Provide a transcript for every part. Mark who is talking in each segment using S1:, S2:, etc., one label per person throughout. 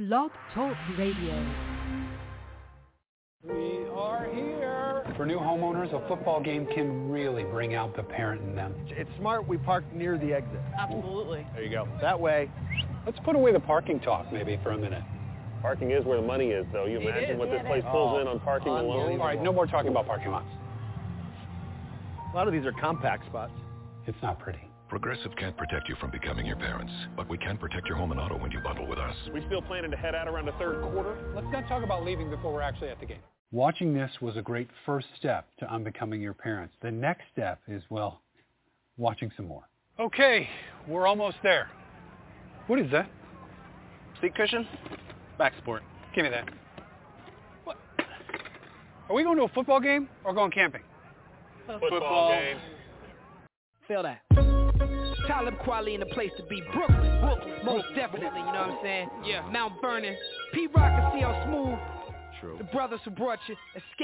S1: Blog Talk Radio.
S2: We are here. For new homeowners, a football game can really bring out the parent in them.
S3: It's smart we parked near the exit.
S4: Absolutely.
S3: There you go. That way.
S2: Let's put away the parking talk maybe for a minute.
S5: Parking is where the money is, though. You imagine what this place pulls in on parking alone?
S2: All right, no more talking about parking lots.
S3: A lot of these are compact spots.
S2: It's not pretty.
S6: Progressive can't protect you from becoming your parents, but we can protect your home and auto when you bundle with us.
S5: We still planning to head out around the third quarter?
S2: Let's not talk about leaving before we're actually at the game. Watching this was a great first step to unbecoming your parents. The next step is, well, watching some more. Okay, we're almost there. What is that?
S3: Seat cushion? Back support.
S2: Give me that. What? Are we going to a football game or going camping?
S5: Football game.
S4: Feel that. Talib Kweli in the place to be. Brooklyn. Most definitely, you know what I'm saying? Yeah. Mount Vernon. P-Rock and CL Smooth. True. The brothers who brought you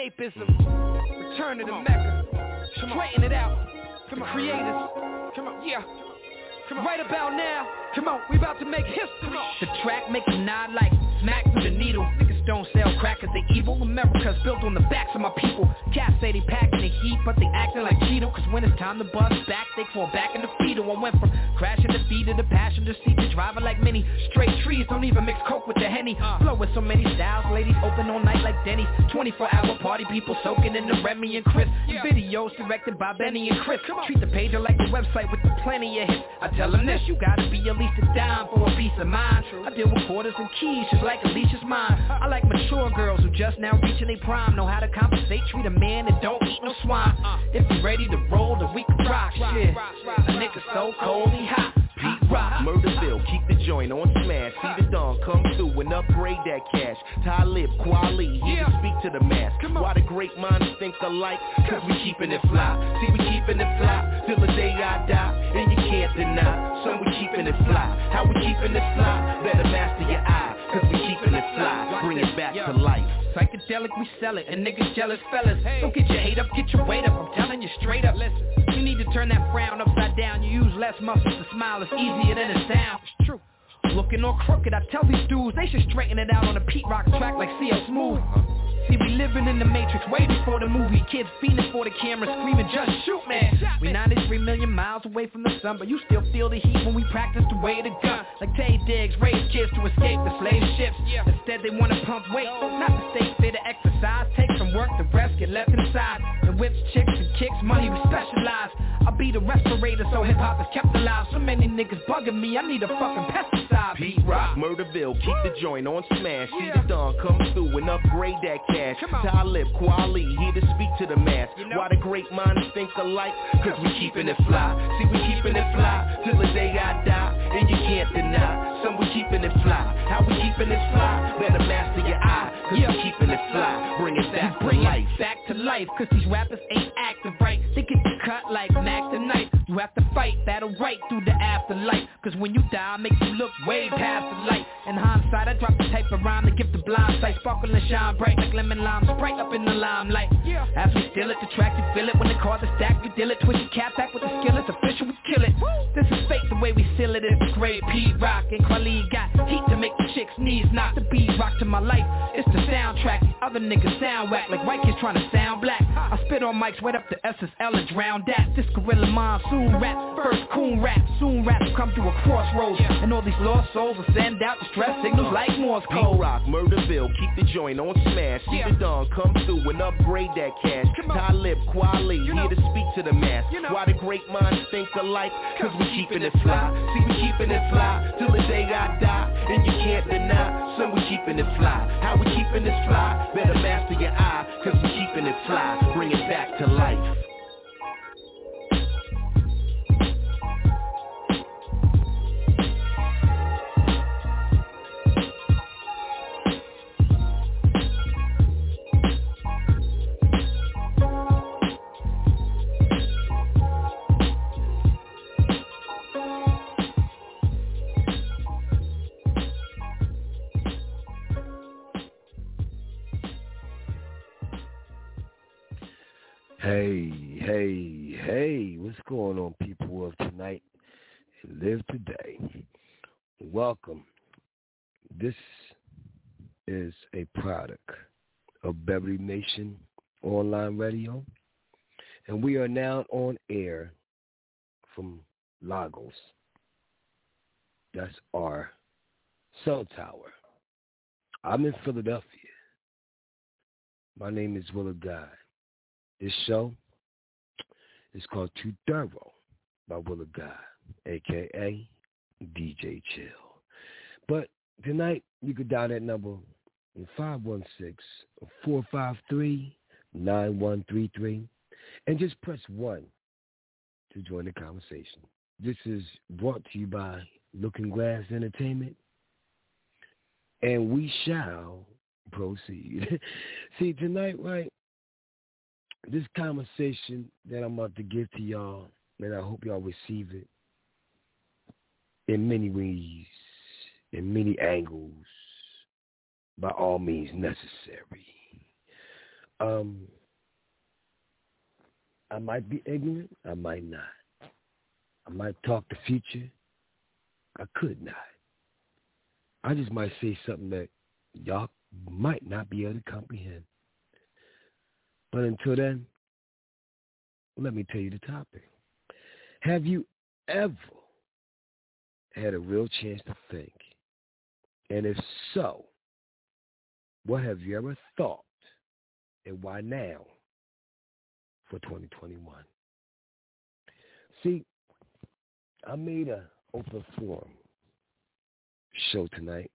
S4: escapism. Return to the Mecca. Straighten it out. Come on. Creators. Come on. Yeah. Come on. Right about now. Come on. We about to make history. The track make a nod like smack through the needle. Niggas don't sell crack cause they evil. America's built on the backs of my people. Cats say they packing the heat, but they acting like Cheeto. Cause when it's time to bust back, they fall back in the fetal. I went from crashing the feet to the passenger seat to driving like many straight trees. Don't even mix coke with the Henny. Flow with so many styles, ladies open all night like Denny's. 24-hour party, people soaking in the Remy and Chris. Videos directed by Benny and Chris. Treat the page like the website with plenty of hits. I tell them this, you gotta be at least a dime for a peace of mind. I deal with quarters and keys just like Alicia's mine. I like mature girls who just now reaching their prime. Know how to compensate, treat a man that don't eat no swine. If you ready to roll, then we can rock shit. A nigga so cold, he hot.
S7: Pete Rock, Murderville, keep the joint on smash. See the dawn come through and upgrade that cash. Talib Kweli, here to speak to the mass. Why the great minds think alike? Cause we keeping it fly. See, we keeping it fly till the day I die. And you can't deny, son, we keeping it fly. How we keeping it fly? Better master your eye. Cause we keeping it fly, bring it back to life.
S4: Psychedelic, we sell it, and niggas jealous fellas. Don't get your hate up, get your weight up, I'm telling you straight up. Listen, you need to turn that frown upside down. You use less muscles to smile, it's easier than it sounds. It's true. Looking all crooked, I tell these dudes they should straighten it out on a Pete Rock track like CL Smooth. See, we living in the Matrix way before the movie. Kids fiending for the camera, screaming, just shoot, man. We 93 million miles away from the sun, but you still feel the heat when we practice the way of the gun. Like Tay Diggs raised kids to escape the slave ships. Instead they want to pump weight, not to stay fit or exercise. Take from work, the rest get left inside. And whips, chicks, and kicks, money we specialize. I'll be the respirator so hip-hop is kept alive. So many niggas bugging me, I need a fucking pesticide.
S7: Pete Rock, Murderville, keep the joint on smash. See the dawn come through and upgrade that cash. Talib Kweli, here to speak to the mass. Why the great minds think alike? Cause we keeping it fly. See, we keeping it fly till the day I die. And you can't deny, son, we keeping it fly. How we keeping it fly? Better master your eye. Cause we keeping it fly. Bring it back to life.
S4: Back to life, cause these rappers ain't acting right. They get you cut like Mac tonight. You have to fight, battle right through the afterlife. Cause when you die, I make you look way past the light. In hindsight, I drop the type of rhyme to give the blind sight. Sparkle and shine bright like lemon lime Sprite up in the limelight. As we steal it, the track, you feel it. When the cars are stacked, you deal it. Twist your cap back with the skill, it's official, we kill it. This is fake, the way we seal it is the great Pete Rock. And Kweli got heat to make the chicks' knees knock. The beat rock to my life, it's the soundtrack. The other niggas sound whack, like white kids trying to sound black. I spit on mics right up to SSL and drown that. This gorilla mind soon rap, first coon rap. Soon rap come through a crossroads. And all these lost souls will send out distress signals like Morse code.
S7: Pete Rock, Murderville, keep the joint on smash. See the dawn come through and upgrade that cash. Talib Kweli, here to speak to the mass. Why the great minds think alike? Cause we keeping it fly. See, we keeping it fly till the day I die. And you can't deny, son, we keeping it fly. How we keeping it fly? Better master your eye. Cause we keeping it fly. Bring it back to life.
S8: Hey, what's going on, people of tonight and live today? Welcome. This is a product of Beverly Nation Online Radio, and we are now on air from Lagos. That's our cell tower. I'm in Philadelphia. My name is Will of God. This show is called Too Thorough by Will of God, a.k.a. DJ Chill. But tonight, you could dial that number 516-453-9133 and just press 1 to join the conversation. This is brought to you by Looking Glass Entertainment, and we shall proceed. See, tonight, right, this conversation that I'm about to give to y'all, and I hope y'all receive it in many ways, in many angles, by all means necessary. I might be ignorant, I might not. I might talk the future, I could not. I just might say something that y'all might not be able to comprehend. But until then, let me tell you the topic. Have you ever had a real chance to think? And if so, what have you ever thought, and why now for 2021? See, I made an open forum show tonight,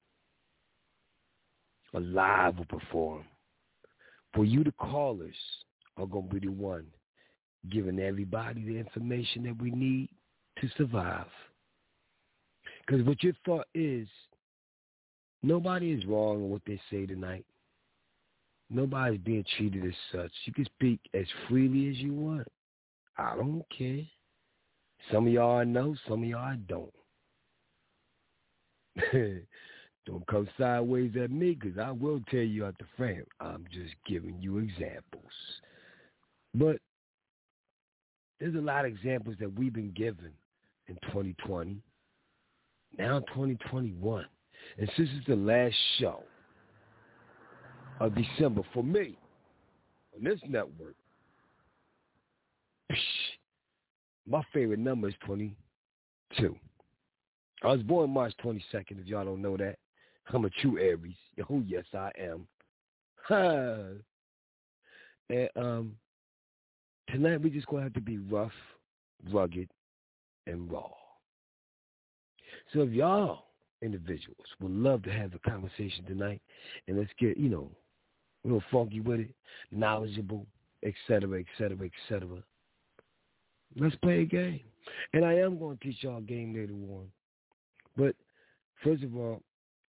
S8: a live open forum. For you, the callers, are going to be the one giving everybody the information that we need to survive. Because what your thought is, nobody is wrong in what they say tonight. Nobody's being treated as such. You can speak as freely as you want. I don't care. Some of y'all I know, some of y'all I don't. Don't come sideways at me, because I will tell you out the frame. I'm just giving you examples. But there's a lot of examples that we've been given in 2020, now 2021. And since it's the last show of December for me on this network, my favorite number is 22. I was born March 22nd, if y'all don't know that. I'm a true Aries. Oh, yes, I am. And tonight we're just going to have to be rough, rugged, and raw. So if y'all individuals would love to have a conversation tonight, and let's get, a little funky with it, knowledgeable, et cetera, et cetera, et cetera, let's play a game. And I am going to teach y'all a game later on. But first of all,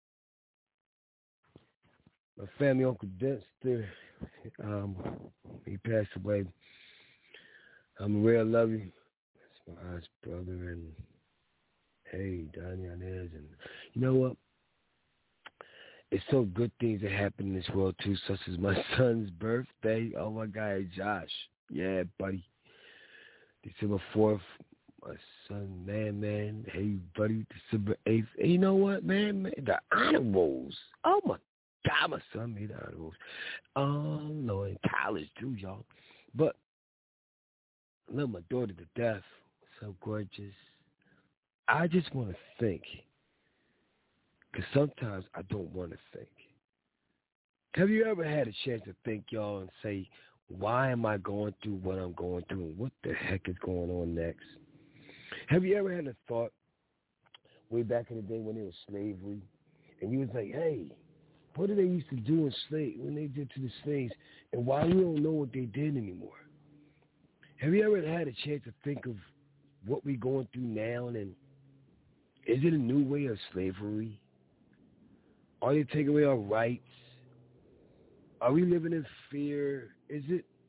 S8: my family, Uncle Dexter, he passed away. I'm real loving. That's my aunt's brother, and hey, Donnie Inez, and you know what? It's so good things that happen in this world too, such as my son's birthday. Oh my God, Josh, yeah, buddy. December 4th, my son, man. Hey, buddy, December 8th. And you know what, man? The honor rolls. Oh my God, my son made the honor rolls. Oh Lord, in college too, y'all. But I love my daughter to death. So gorgeous. I just want to think, because sometimes I don't want to think. Have you ever had a chance to think, y'all, and say, why am I going through what I'm going through, and what the heck is going on next? Have you ever had a thought way back in the day when there was slavery, and you was like, hey, what did they used to do when they did to the slaves, and why we don't know what they did anymore? Have you ever had a chance to think of what we're going through now, and is it a new way of slavery? Are they taking away our rights? Are we living in fear? Is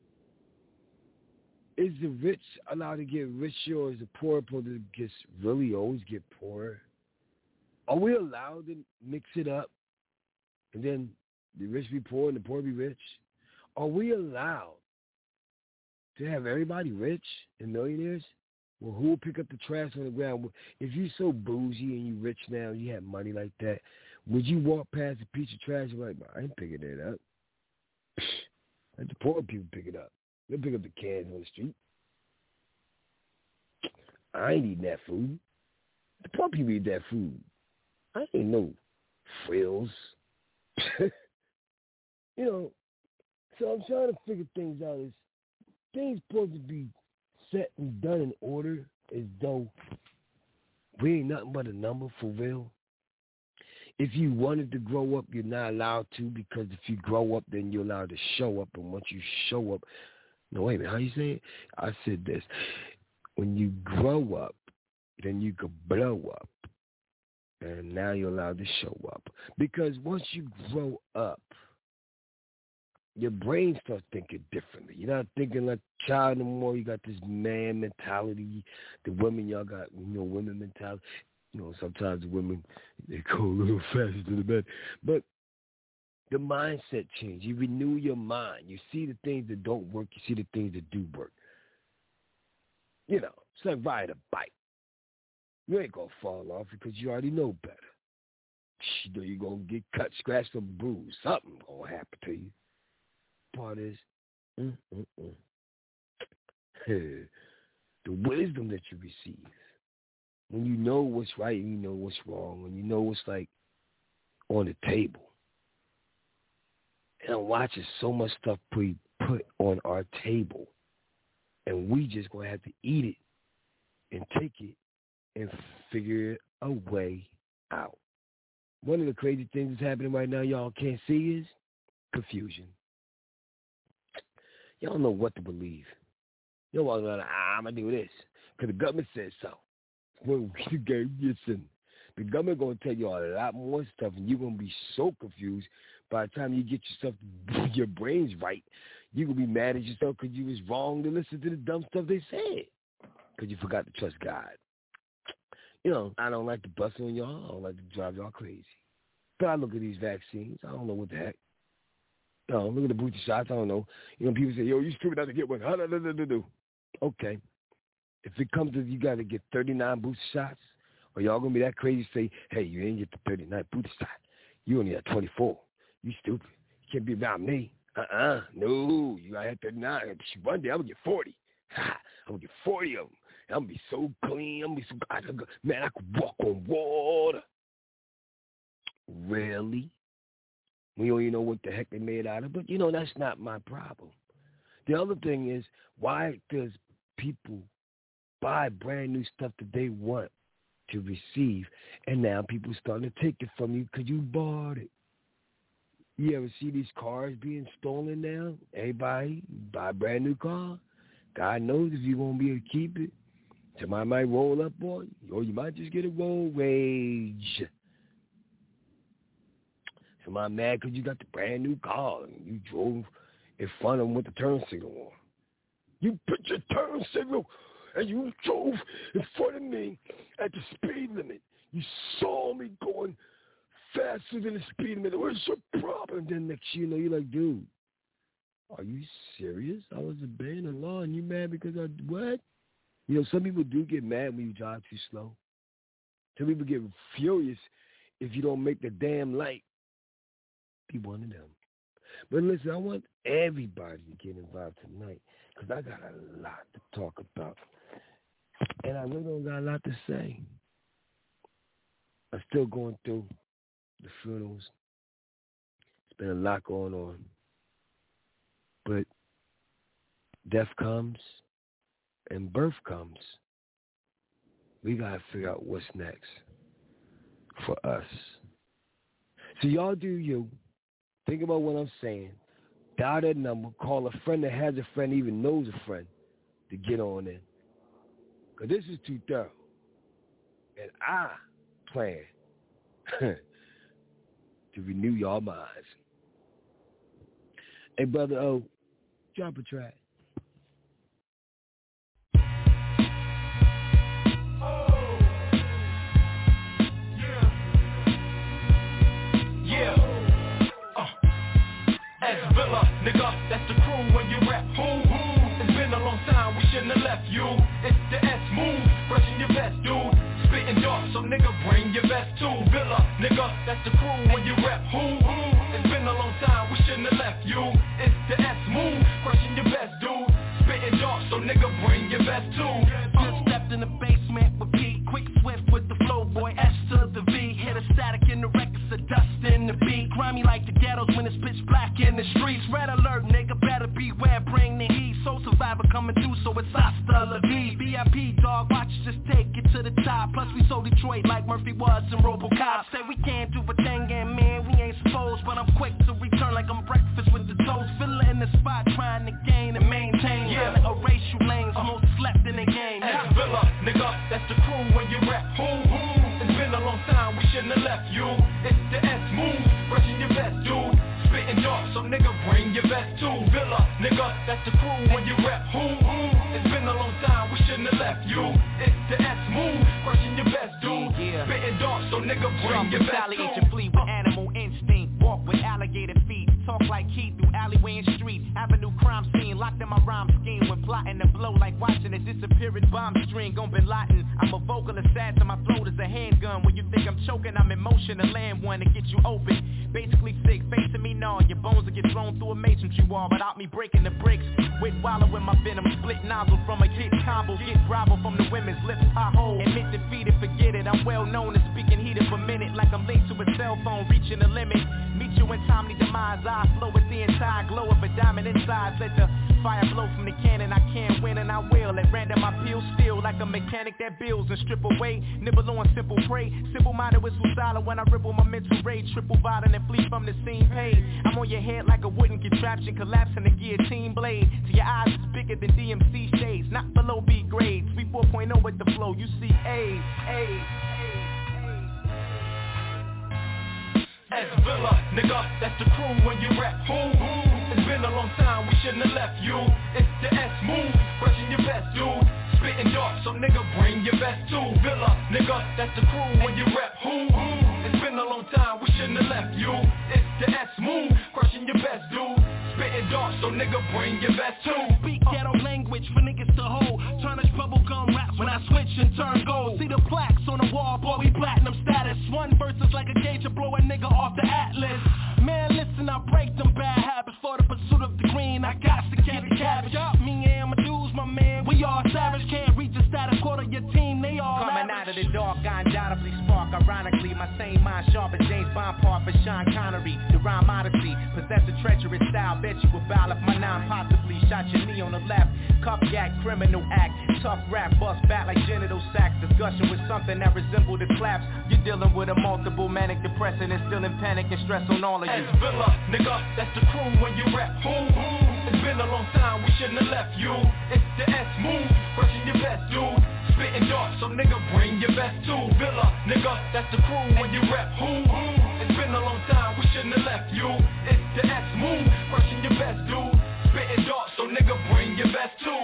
S8: the rich allowed to get richer, or is the poor supposed to just really always get poorer? Are we allowed to mix it up and then the rich be poor and the poor be rich? Are we allowed to have everybody rich and millionaires? Well, who will pick up the trash on the ground? If you're so bougie and you rich now, you have money like that, Would you walk past a piece of trash and like, I ain't picking it up. Let the poor people pick it up. They'll pick up the cans on the street. I ain't eating that food. The poor people eat that food. I ain't no frills. You know, so I'm trying to figure things out. Is things supposed to be set and done in order as though we ain't nothing but a number for real? If you wanted to grow up, you're not allowed to, because if you grow up, then you're allowed to show up. And once you show up, no, wait a minute, how you say it? I said this. When you grow up, then you could blow up. And now you're allowed to show up. Because once you grow up, your brain starts thinking differently. You're not thinking like a child anymore. You got this man mentality. The women, y'all got, women mentality. Sometimes the women, they go a little faster to the bed. But the mindset change. You renew your mind. You see the things that don't work. You see the things that do work. It's like riding a bike. You ain't going to fall off because you already know better. You're going to get cut, scratched, or bruised. Something going to happen to you. Part is, the wisdom that you receive. When you know what's right and you know what's wrong, when you know what's like on the table. And I'm watching so much stuff put on our table, and we just going to have to eat it and take it and figure a way out. One of the crazy things that's happening right now y'all can't see is confusion. Y'all don't know what to believe. Y'all walking around, I'm going to do this because the government says so. When we listen, the government going to tell you a lot more stuff, and you're going to be so confused. By the time you get your brains right, you're going to be mad at yourself because you was wrong to listen to the dumb stuff they said because you forgot to trust God. I don't like to bust on y'all. I don't like to drive y'all crazy. But I look at these vaccines. I don't know what the heck. Look at the booster shots. I don't know. People say, yo, you stupid not to get one. Okay. If it comes to you got to get 39 booster shots, or y'all going to be that crazy to say, hey, you didn't get the 39 booster shot. You only had 24. You stupid. You can't be about me. No, you got to have 39. One day I'm going to get 40. I'm going to get 40 of them. I'm going to be so clean. I'm going to be so, man, I could walk on water. Really? We don't even know what the heck they made out of, but, that's not my problem. The other thing is, why does people buy brand new stuff that they want to receive, and now people starting to take it from you because you bought it? You ever see these cars being stolen now? Everybody buy a brand new car. God knows if you're going to be able to keep it. Somebody might roll up on you, or you might just get a road rage. Somebody mad because you got the brand new car and you drove in front of them with the turn signal on. You put your turn signal and you drove in front of me at the speed limit. You saw me going faster than the speed limit. What's your problem? Then next you know, you're like, dude, are you serious? I was obeying the law and you mad because I what? Some people do get mad when you drive too slow. Some people get furious if you don't make the damn light. Be one of them. But listen, I want everybody to get involved tonight because I got a lot to talk about. And I really don't got a lot to say. I'm still going through the funerals. It's been a lot going on. But death comes and birth comes. We got to figure out what's next for us. So y'all do you. Think about what I'm saying. Dial that number. Call a friend that has a friend, even knows a friend, to get on in. Because this is too thorough. And I plan to renew y'all minds. Hey, Brother O, drop a track.
S9: Nigga, that's the crew when you rap. It's been a long time, we shouldn't have left you. It's the S move, brushing your vest, dude. Spitting dark, so nigga, bring your vest too. Villa, nigga, that's the crew when you rep. Who? It's been a long time, we shouldn't have left you. It's the S move, crushing your best, dude. Spitting dark, so nigga bring your best too.
S7: Just stepped in the basement with Pete, quick swift with the flow, boy, S to the V. Hit a static in the records, a dust in the beat. Grimy like the ghettos when it's pitch black in the streets. Red alert, nigga, better beware, bring the heat. Soul survivor coming through, so it's hasta la vie. VIP, dog, watch us just take it to the top. Plus we sold Detroit like Murphy was in RoboCop. Say we can't do a thing, and man, we ain't supposed. But I'm quick to return like I'm breakfast with the toast. Fiddler in the spot, trying to gain and maintain. Yeah, to erase you lanes, almost slept in the game.
S9: Villa, nigga, that's the crew when you rap. Who? It's been a long time, we shouldn't have left you. It's the S move, brushing your best, dude. Spitting dark, so nigga bring your best too. Villa, nigga, that's the crew when you rap. Who? It's been a long time, we shouldn't have left you. It's the S move, brushing your best, dude. Spitting dark, so nigga bring your best too.
S7: Retaliation, flee with animal instinct. Walk with alligator feet. Talk like Keith through alleyway and street. Avenue crime scene, locked in my rhyme scheme. When plotting to blow like watching a disappearing bomb string on Bin Laden. I'm a vocal assassin, my throat is a handgun. When you think I'm choking, I'm in motion to land one to get you open. Basically sick, facing me now. Your bones will get thrown through a masonry wall without me breaking the bricks. With wallow in my venom, split nozzle from a hit combo. Get bravo from the women's lips, I hold. Admit defeated, forget it. I'm well known as speaking heated per minute. Like I'm linked to a cell phone, reaching the limit. Meet you in timely demise, I flow with the entire glow of a diamond inside. Let the fire blow from the cannon, I can't win and I will. At random I peel steel like a mechanic that builds and strip away. Nibble on simple prey, simple-minded with silent when I ripple my mental rage. Triple violent and flee from the scene paid. I'm on your head like a wooden contraption, collapsing the guillotine blade. To your eyes it's bigger than DMC shades, not below B grades. We 4.0 with the flow, you see A's.
S9: S Villa, nigga, that's the crew when you rap. Who? It's been a long time, we shouldn't have left you. It's the S move, brushing your best, dude. Spitting dark, so nigga bring your best too. Villa, nigga, that's the crew when you rap. Who? It's been a long time, we shouldn't have left you. It's the S move, crushing your best, dude. Spitting dark, so nigga bring your best too.
S7: Speak ghetto language for niggas to hold. Tarnish bubblegum raps when I switch and turn gold. See the plaques on the wall, boy, we platinum status. One verse is like a gauge to blow a nigga off the atlas. Man, listen, I break them bad habits for the pursuit of the green. I got to get the cabbage. Me and my dudes, my man, we all savage. Can't reach the status quo of your team, they all
S4: coming
S7: average.
S4: Out of the dark, I undoubtedly spark. Ironically, my same mind sharp as James Bond part for Sean Connery. The rhyme odyssey, possess a treacherous style. Bet you would bow if my nine possibly shot your knee on the left. Cuff yak, criminal act. Tough rap, bust back like genital sacs. Discussion with something that resembled the claps. You're dealing with a multiple manic depressant and still in panic and stress on all of you.
S9: S Villa, nigga, that's the crew when you rap. Who? It's been a long time, we shouldn't have left you. It's the S move, brushing your best, dude. Spitting dark, so nigga bring your best too. Villa, nigga, that's the crew when you rap. Who? It's been a long time, we shouldn't have left you. It's the S move, brushing your best, dude. Spitting dark, so nigga bring your best too.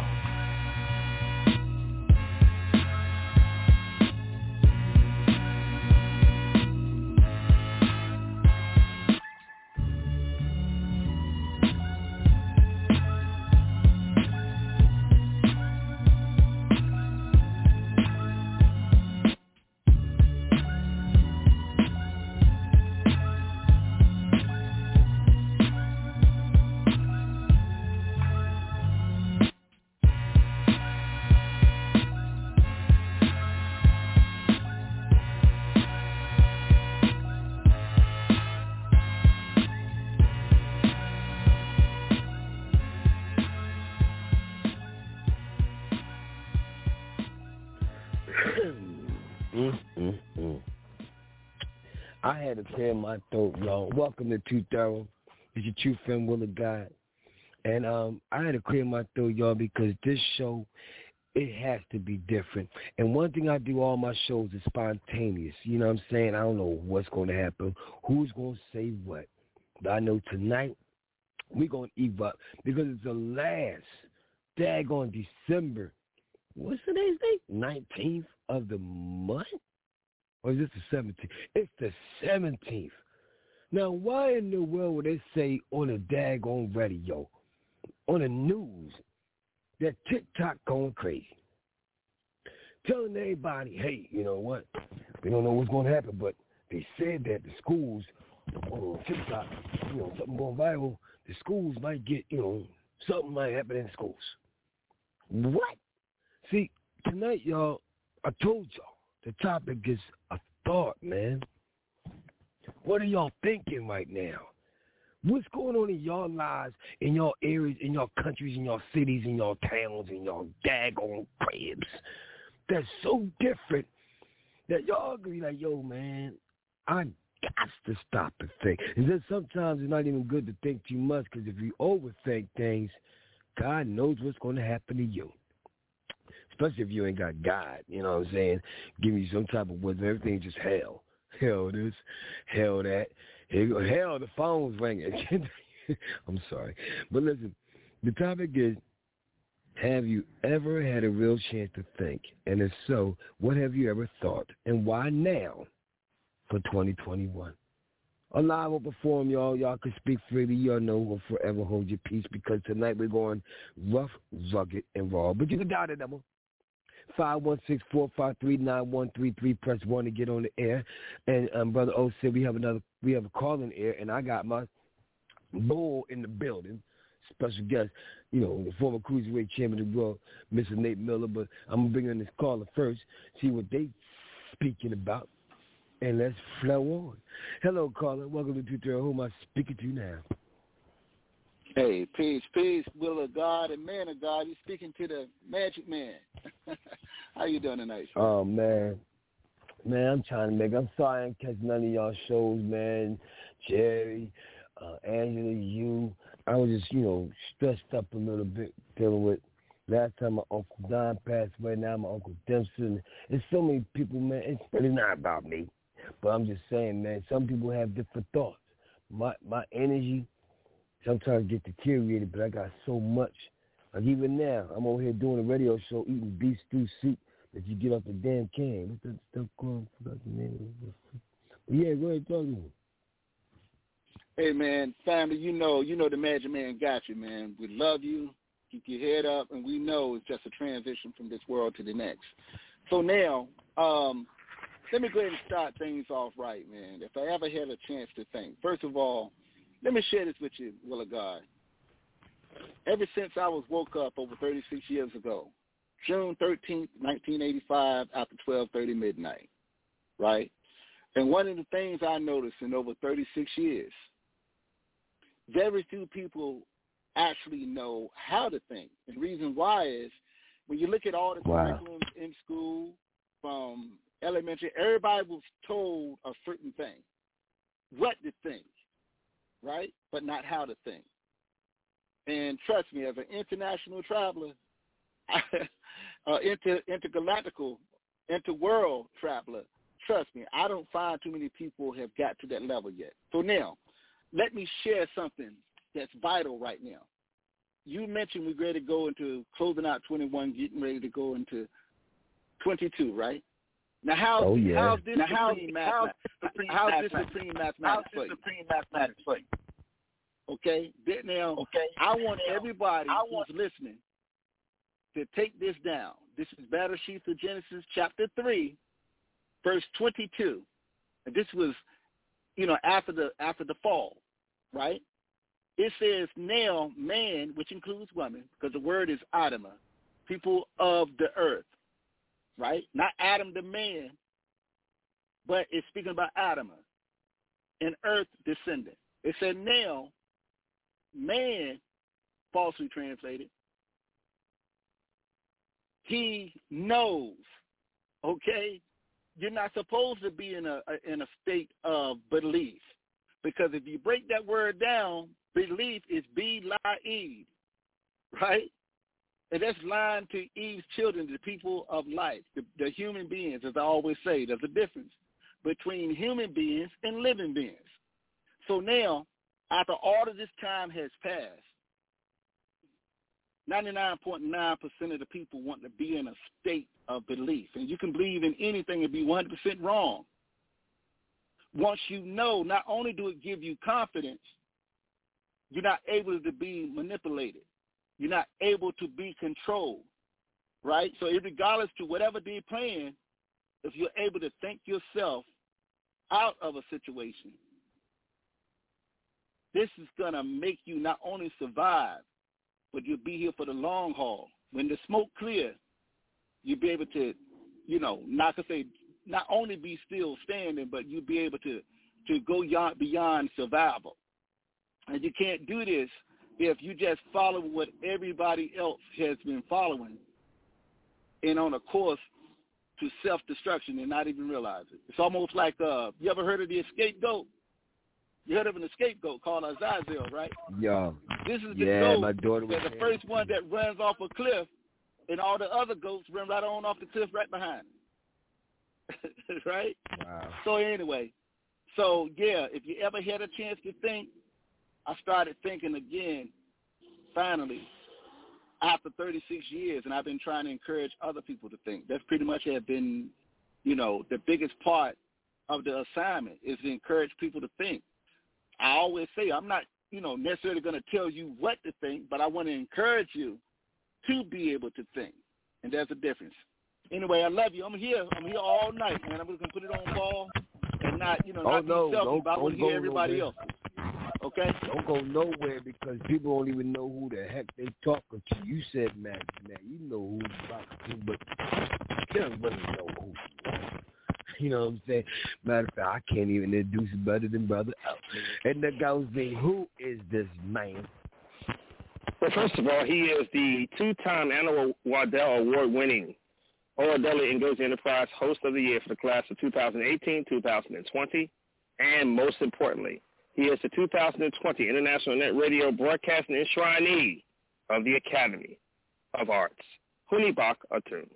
S8: I had to clear my throat, y'all. Welcome to Too Thorough. It's your true friend, Will of God. And I had to clear my throat, y'all, because this show, it has to be different. And one thing I do all my shows is spontaneous. You know what I'm saying? I don't know what's going to happen, who's going to say what. But I know tonight we're going to erupt because it's the last daggone December. What's today's date? 19th of the month? Or is this the 17th? It's the 17th. Now, why in the world would they say on the daggone radio, on the news, that TikTok going crazy? Telling everybody, hey, you know what? We don't know what's going to happen, but they said that the schools on TikTok, something going viral, the schools might get, something might happen in schools. What? See, tonight, y'all, I told y'all, the topic is a thought, man. What are y'all thinking right now? What's going on in y'all lives, in y'all areas, in y'all countries, in y'all cities, in y'all towns, in y'all daggone cribs? That's so different that y'all agree like, yo, man, I got to stop and think. And then sometimes it's not even good to think too much, because if you overthink things, God knows what's going to happen to you. Especially if you ain't got God, you know what I'm saying? Give you some type of wisdom. Everything's just hell. Hell this, hell that. Hell, the phone's ringing. I'm sorry. But listen, the topic is, have you ever had a real chance to think? And if so, what have you ever thought? And why now for 2021? A live open forum, y'all. Y'all can speak freely. Y'all know we'll forever hold your peace, because tonight we're going rough, rugged, and raw. But you can dial the number. 516-453-9133. Press 1 to get on the air. And Brother O said we have a call in air, and I got my bull in the building. Special guest, the former cruiserweight champion of the world, Mr. Nate Miller. But I'm gonna bring in this caller first, see what they speaking about, and let's flow on. Hello, caller. Welcome to Tutorial. Who am I speaking to now?
S10: Hey, peace, will of God and man of God. You're speaking to the Magic Man. How you doing tonight, sir?
S8: Oh, man, I'm trying to make. I'm sorry I didn't catch none of y'all shows, man. Jerry, Angela, you. I was just, stressed up a little bit dealing with. Last time my Uncle Don passed away, now my Uncle Dempsey. There's so many people, man. It's really not about me, but I'm just saying, man. Some people have different thoughts. My energy sometimes get deteriorated, but I got so much. Like even now, I'm over here doing a radio show, eating beef stew soup that you get off the damn can. What's that stuff called? I forgot the name of it. But yeah, go ahead, talk to me.
S10: Hey, man, family, you know the Magic Man got you, man. We love you. Keep your head up, and we know it's just a transition from this world to the next. So now, let me go ahead and start things off right, man. If I ever had a chance to think, first of all, let me share this with you, will of God. Ever since I was woke up over 36 years ago, June 13th, 1985, after 12:30 midnight, right? And one of the things I noticed in over 36 years, very few people actually know how to think. And the reason why is when you look at all the curriculums in school from elementary, everybody was told a certain thing, what to think, right? But not how to think. And trust me, as an international traveler, intergalactical, interworld traveler, trust me, I don't find too many people have got to that level yet. So now, let me share something that's vital right now. You mentioned we're ready to go into closing out 21, getting ready to go into 22, right? Now, how's this supreme mathematics for you? Okay? Now, I want everybody who's listening to take this down. This is Battle Sheets of Genesis chapter 3, verse 22. And this was, after the fall, right? It says, now man, which includes woman, because the word is Adamah, people of the earth, right? Not Adam the man, but it's speaking about Adamah, an earth descendant. It said, now man, falsely translated, he knows, okay? You're not supposed to be in a state of belief, because if you break that word down, belief is be-la-eve, right? And that's lying to Eve's children, the people of life, the human beings, as I always say. There's a difference between human beings and living beings. So now, after all of this time has passed, 99.9% of the people want to be in a state of belief. And you can believe in anything and be 100% wrong. Once you know, not only do it give you confidence, you're not able to be manipulated. You're not able to be controlled, right? So regardless to whatever they're playing, if you're able to think yourself out of a situation, this is going to make you not only survive, but you'll be here for the long haul. When the smoke clears, you'll be able to, not only be still standing, but you'll be able to go beyond survival. And you can't do this if you just follow what everybody else has been following and on a course to self-destruction and not even realize it. It's almost like, you ever heard of the scapegoat? You heard of an scapegoat called Azazel, right?
S8: Yeah.
S10: This is the goat that's the first one that runs off a cliff, and all the other goats run right on off the cliff right behind it. Right?
S8: Wow.
S10: So anyway, if you ever had a chance to think, I started thinking again, finally, after 36 years, and I've been trying to encourage other people to think. That's pretty much have been, the biggest part of the assignment is to encourage people to think. I always say I'm not, necessarily going to tell you what to think, but I want to encourage you to be able to think, and there's a difference. Anyway, I love you. I'm here all night, man. I'm going to put it on ball and not, not be selfish, but I want to hear everybody else. Okay?
S8: Don't go nowhere because people don't even know who the heck they talking to. You said Magic Man. You know who you're talking to, but you don't really know who. You know what I'm saying? Matter of fact, I can't even introduce it better than Brother L. And the guy was saying, who is this man?
S3: Well, first of all, he is the two-time Anna Waddell Award-winning Oradeli Ngozi Enterprise Host of the Year for the class of 2018, 2020, and most importantly, he is the 2020 International Net Radio Broadcasting Enshrinee of the Academy of Arts. Hunibak Atun.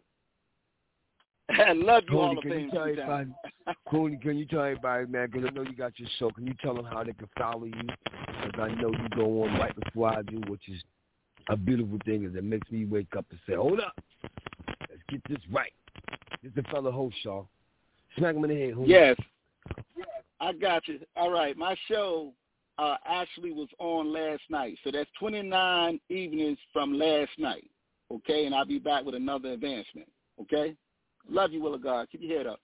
S10: I love you all the
S8: things. Cooney, can you tell everybody, man, because I know you got your show. Can you tell them how they can follow you? Because I know you go on right before I do, which is a beautiful thing, is it makes me wake up and say, hold up, let's get this right. This is the fellow host, y'all. Smack him in the head, Cooney.
S10: Yes. I got you. All right. My show actually was on last night. So that's 29 evenings from last night. Okay? And I'll be back with another advancement. Okay? Love you, Will of God. Keep your head up.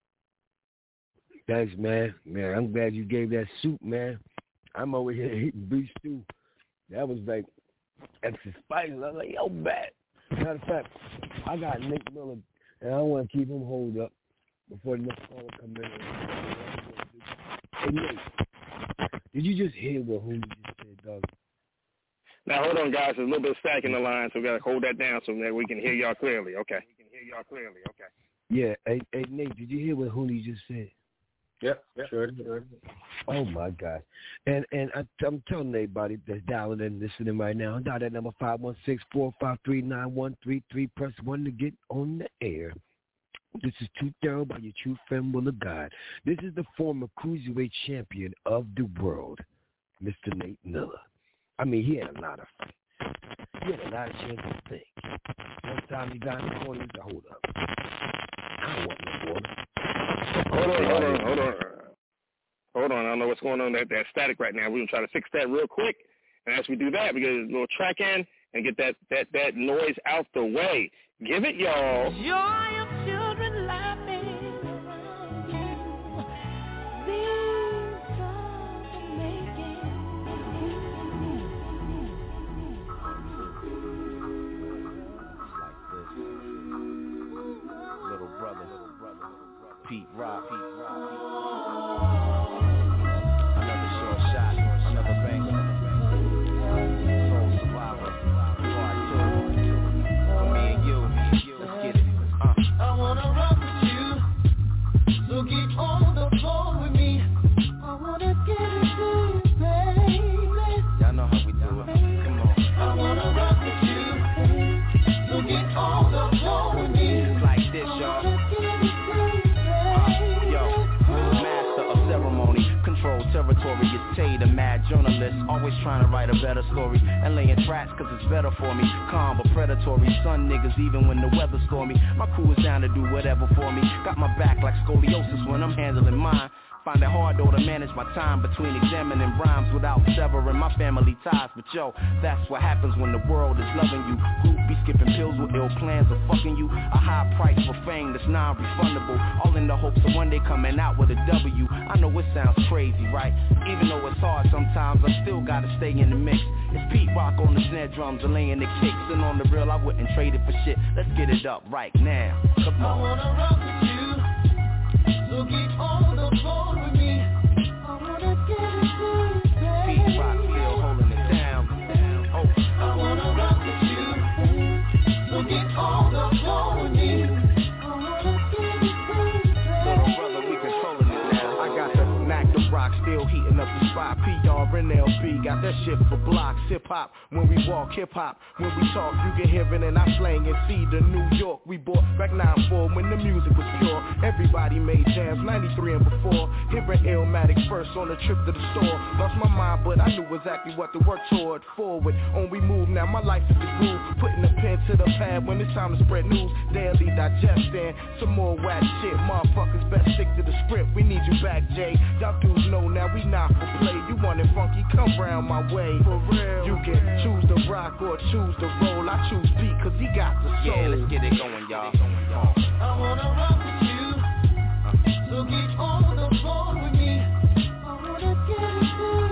S8: Thanks, man. Man, I'm glad you gave that soup, man. I'm over here eating beef stew. That was like extra spicy. I was like, yo, bad. Matter of fact, I got Nick Miller, and I want to keep him hold up before the next caller come in. Hey, Nate, did you just hear what Hooney just said, dog?
S3: Now, hold on, guys. There's a little bit of stack in the line, so we got to hold that down so that we can hear y'all clearly. Okay.
S8: Yeah. Hey, Nate, did you hear what Hooney just said?
S3: Yep. Sure.
S8: Oh, my God. And I'm telling everybody that's dialing in, listening right now, dial that number 516-453-9133. Press 1 to get on the air. This is Too Thorough by your true friend, Will of God. This is the former cruiserweight champion of the world, Mr. Nate Miller. I mean, he had a lot of fun. He had a lot of chance to think. One time he got in the corner, he said, hold up. I don't want no water.
S3: Hold on. I don't know what's going on. That static right now. We're going to try to fix that real quick. And as we do that, we get a little track in and get that noise out the way. Give it, y'all.
S9: Joy of children laughing around you. These songs are making
S7: Little brother, Pete Rock. Another short shot, another banger. Soul Survivor, Part 2. For me and you, let's get it.
S9: I wanna rock with you, so get on the floor with me. I wanna get it to you, baby.
S7: Y'all know how we do it. Come on.
S9: I wanna rock with you, so get on the floor with me.
S7: It's like this, y'all. Master of ceremony, control territory, is Tay, the mad journalist, always trying to write a better story and laying tracks cause it's better for me. Calm but predatory, sun niggas even when the weather's stormy. My crew is down to do whatever for me. Got my back like scoliosis when I'm handling mine. find it hard though to manage my time between examining rhymes without severing my family ties. But yo, that's what happens when the world is loving you. Groupies skipping pills with ill plans of fucking you. A high price for fame that's non-refundable. All in the hopes of one day coming out with a W. I know it sounds crazy, right? Even though it's hard sometimes, I still gotta stay in the mix. It's Pete Rock on the snare drums and laying the kicks. And on the real, I wouldn't trade it for shit. Let's get it up right now. Come on.
S9: I wanna rock with you, so get on the floor with me. I wanna get it to
S7: Pete Rock still holding it down. Oh.
S9: I wanna rock with you, so get on the floor with me. I wanna get it to
S7: Little brother, we controlling it now. I got the Mac the Rock still heating up the spot. PR and LB got that shit for blocks. Hip hop when we walk, hip hop when we talk. You can hear it in our slang and see the New York. We bought back 9-4 when the music was pure. Everybody made jams 93 and before. Hearing Illmatic first on the trip to the store. Lost my mind, but I knew exactly what to work toward. Forward on we move now. My life is the groove. Putting the pen to the pad when it's time to spread news. Daily digesting some more whack shit. Motherfuckers best stick to the script. We need you back, Jay. Y'all dudes know now we not for play. You want it funky? Come round my way. For real. You can choose the rock or choose the roll. I choose beat cause he got the soul. Yeah, let's get it going, y'all.
S9: I wanna rock with you, so get on the floor with me. I wanna get it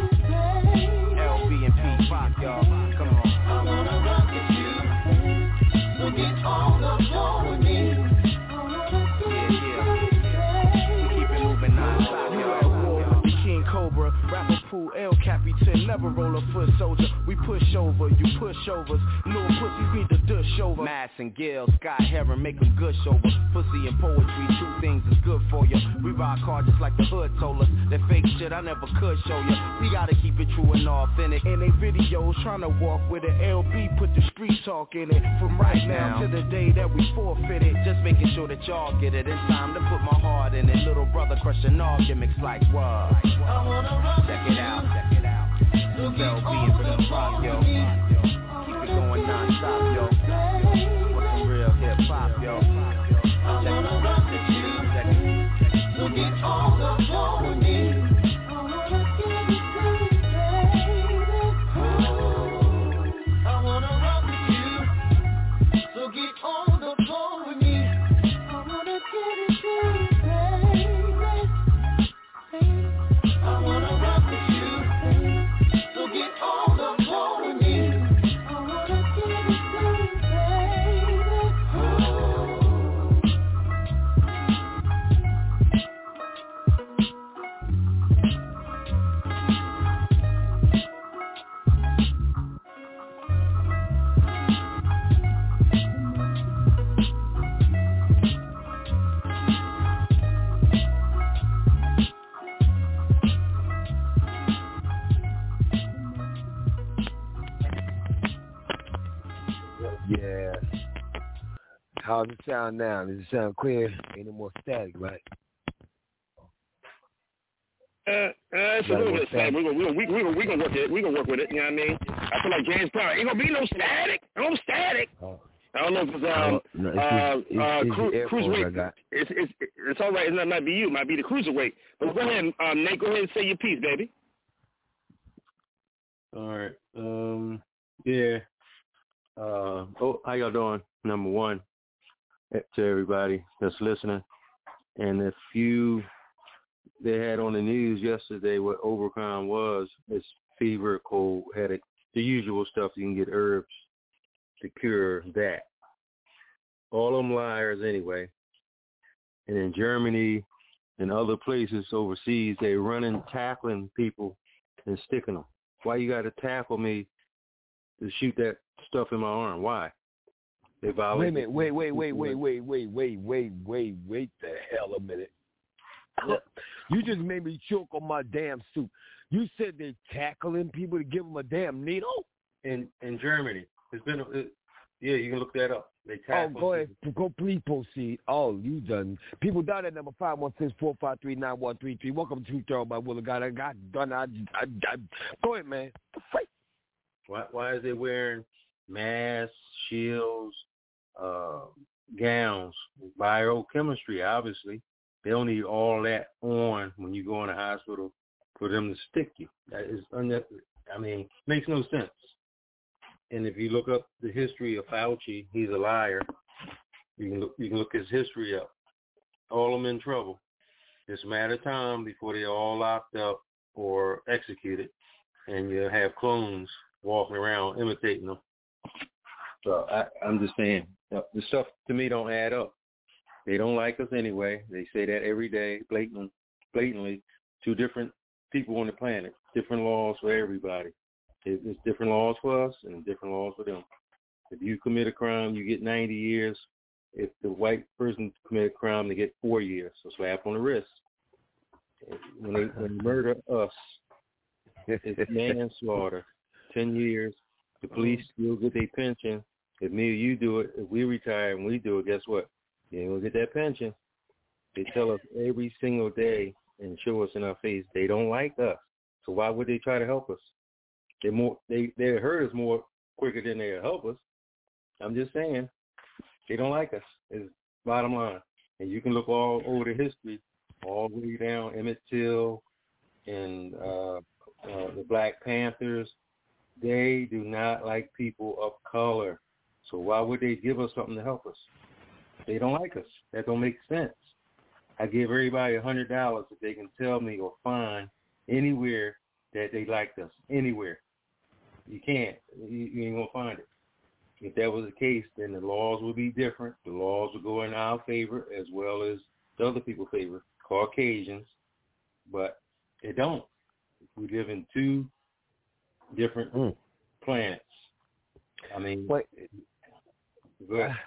S9: to
S7: LB and Pete Rock, y'all. Come on.
S9: I wanna rock with you, so get on the floor with me. I wanna get it
S7: We keep it moving non-stop, y'all. King Cobra, rapper Pooh, El Capitan, never roll a foot soldier. We push over, you push overs. Little pussies need to dush over. Mass and Gill, Sky Heron, make them gush over. Pussy and poetry, two things is good for you. We rock hard just like the hood told us. That fake shit I never could show you. We gotta keep it true and authentic. In they videos, trying to walk with an LB, put the street talk in it. From right now to the day that we forfeit it. Just making sure that y'all get it in time to put my heart in it. Little brother crushing all gimmicks like what? Check it out, check it out. This LB and Pete Rock, yo. Keep it going non-stop, yo. With some real hip-hop, yo.
S9: I wanna rock with you, so get on the floor with me. I wanna get it to I wanna rock with you, so get on the floor with me. I wanna get it to I wanna rock with you, so get on the floor with me. I wanna get it to
S8: Yeah. How's it sound now? Does it sound clear? Ain't no more static, right?
S3: It's a little bit static. We're gonna work it. We're gonna work with it. You know what I mean? I feel like James Brown. Ain't gonna be no static. No static.
S8: Oh.
S3: I don't know if it's cruiserweight. It's all right. It might be you. It might be the cruiserweight. But go ahead, Nate. Go ahead and say your piece, baby.
S11: All right. Yeah. How y'all doing? Number one, to everybody that's listening. And if they had on the news yesterday what Overcon was, it's fever, cold, headache, the usual stuff. You can get herbs to cure that. All them liars anyway. And in Germany and other places overseas, they running, tackling people and sticking them. Why you got to tackle me to shoot that stuff in my arm? Why? They violate.
S8: Wait the hell a minute. You just made me choke on my damn soup. You said they tackling people to give them a damn needle?
S11: In Germany. It's been yeah, you can look that up. They tackle.
S8: Oh, go ahead. Go please proceed. Oh, you done. People died at number 516-453-9133. Welcome to Thorough by Will of God. I got done. I go ahead, man. Fight.
S11: Why is they wearing masks, shields, gowns? Biochemistry, obviously. They don't need all that on when you go in the hospital for them to stick you. That is makes no sense. And if you look up the history of Fauci, he's a liar. You can look his history up. All of them in trouble. It's a matter of time before they're all locked up or executed, and you have clones walking around imitating them. So I'm just saying, the stuff to me don't add up. They don't like us anyway. They say that every day, blatantly, to different people on the planet. Different laws for everybody. It's different laws for us and different laws for them. If you commit a crime, you get 90 years. If the white person commit a crime, they get 4 years. So slap on the wrist. When they murder us, it's manslaughter. 10 years. The police still get their pension. If me or you do it, if we retire and we do it, guess what? You ain't gonna get that pension. They tell us every single day and show us in our face they don't like us. So why would they try to help us? They hurt us more quicker than they help us. I'm just saying. They don't like us, is bottom line. And you can look all over the history, all the way down Emmett Till and the Black Panthers. They do not like people of color. So why would they give us something to help us? They don't like us. That don't make sense. I give everybody $100 if they can tell me or find anywhere that they liked us. Anywhere. You can't. You ain't going to find it. If that was the case, then the laws would be different. The laws would go in our favor as well as the other people's favor, Caucasians. But they don't. We live in two different planets. I mean,
S8: but,
S11: go ahead.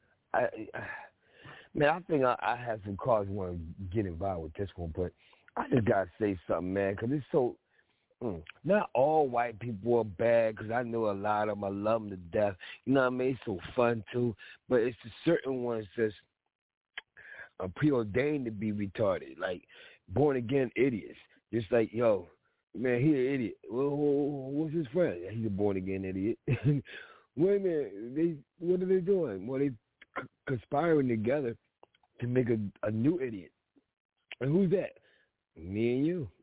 S8: I think I have some cause want to get involved with this one, but I just got to say something, man, because it's so, not all white people are bad, because I know a lot of them. I love them to death. You know what I mean? It's so fun, too. But it's the certain ones that's preordained to be retarded, like born-again idiots. Just like, yo, man, he an idiot. Well, what's his friend? He's a born-again idiot. Wait a minute. What are they doing? Well, they conspiring together to make a new idiot. And who's that? Me and you.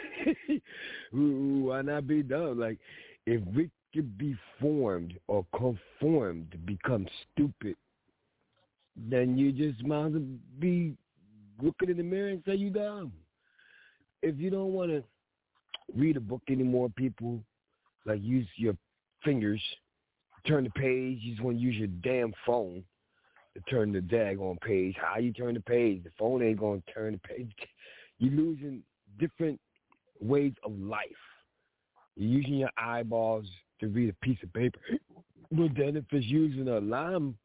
S8: Why not be dumb? Like, if we could be formed or conformed to become stupid, then you just might as well be looking in the mirror and say you dumb. If you don't want to read a book anymore, people, like, use your fingers, turn the page. You just want to use your damn phone to turn the daggone page. How you turn the page? The phone ain't going to turn the page. You're losing different ways of life. You're using your eyeballs to read a piece of paper. But then if it's using a lime,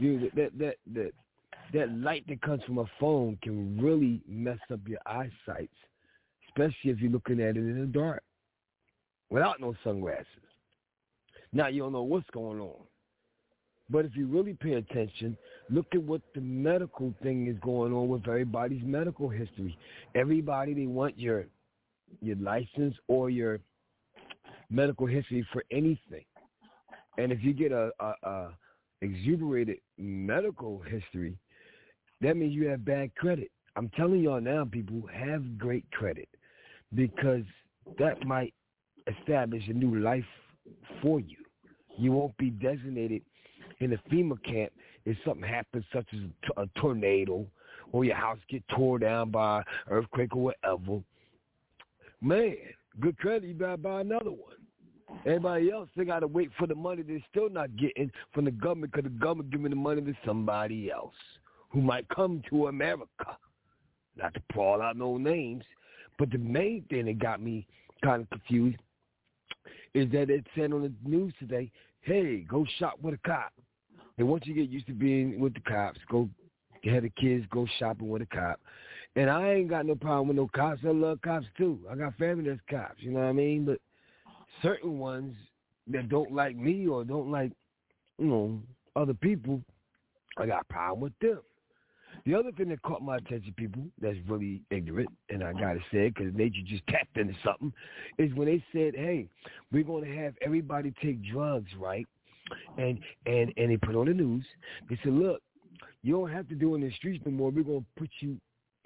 S8: that light that comes from a phone can really mess up your eyesight, especially if you're looking at it in the dark without no sunglasses. Now you don't know what's going on. But if you really pay attention, look at what the medical thing is going on with everybody's medical history. Everybody, they want your license or your medical history for anything. And if you get a exuberated medical history, that means you have bad credit. I'm telling y'all now, people, have great credit, because that might establish a new life for you. You won't be designated in a FEMA camp if something happens, such as a tornado or your house get torn down by an earthquake or whatever. Man, good credit, you better buy another one. Everybody else, they got to wait for the money they're still not getting from the government, because the government giving the money to somebody else who might come to America. Not to call out no names, but the main thing that got me kind of confused is that it said on the news today, hey, go shop with a cop. And once you get used to being with the cops, go have the kids go shopping with a cop. And I ain't got no problem with no cops. I love cops too. I got family that's cops, you know what I mean? But certain ones that don't like me or don't like, other people, I got a problem with them. The other thing that caught my attention, people, that's really ignorant, and I got to say it because nature just tapped into something, is when they said, hey, we're going to have everybody take drugs, right? And they put on the news. They said, look, you don't have to do it in the streets no more. We're going to put you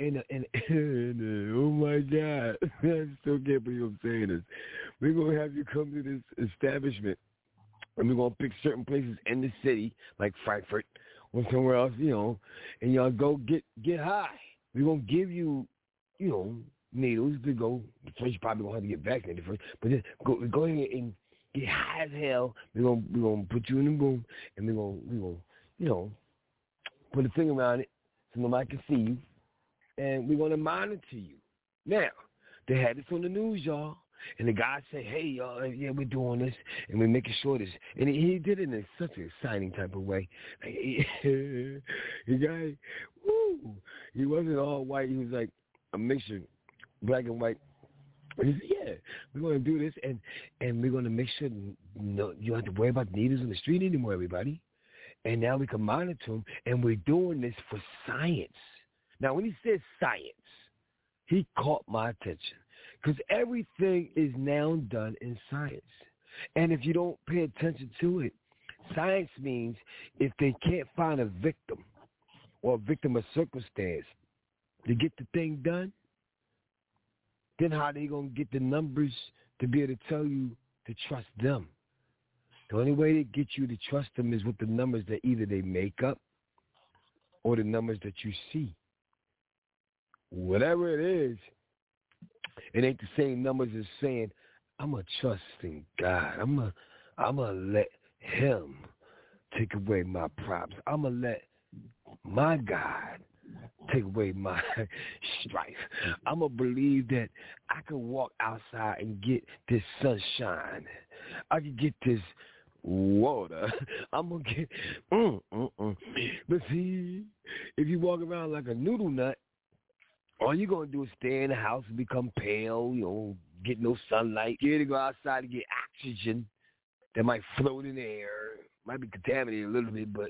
S8: oh my God, I still can't believe I'm saying this. We're gonna have you come to this establishment, and we're gonna pick certain places in the city, like Frankfurt or somewhere else, and y'all go get high. We're gonna give you, needles to go. First, you probably gonna have to get vaccinated first, but then go ahead and get high as hell. We're gonna put you in the room, and we're gonna put a thing around it so nobody can see you, and we're gonna monitor you. Now, they had this on the news, y'all, and the guy said, "Hey, y'all, yeah, we're doing this, and we're making sure this." And he did it in such an exciting type of way. Like, the guy, woo, he wasn't all white. He was like a mixture, black and white. He said, "Yeah, we're going to do this, and we're going to make sure you don't have to worry about needles in the street anymore, everybody. And now we can monitor them, and we're doing this for science." Now, when he said science, he caught my attention because everything is now done in science. And if you don't pay attention to it, science means if they can't find a victim or a victim of circumstance to get the thing done, then how are they going to get the numbers to be able to tell you to trust them? The only way to get you to trust them is with the numbers that either they make up or the numbers that you see. Whatever it is, it ain't the same numbers as saying, I'm going to trust in God. I'm going to let him take away my problems. I'm going to let my God take away my strife. I'm going to believe that I can walk outside and get this sunshine. I can get this water. I'm going to get, But see, if you walk around like a noodle nut, all you're going to do is stay in the house and become pale, get no sunlight. You to go outside to get oxygen that might float in the air. Might be contaminated a little bit, but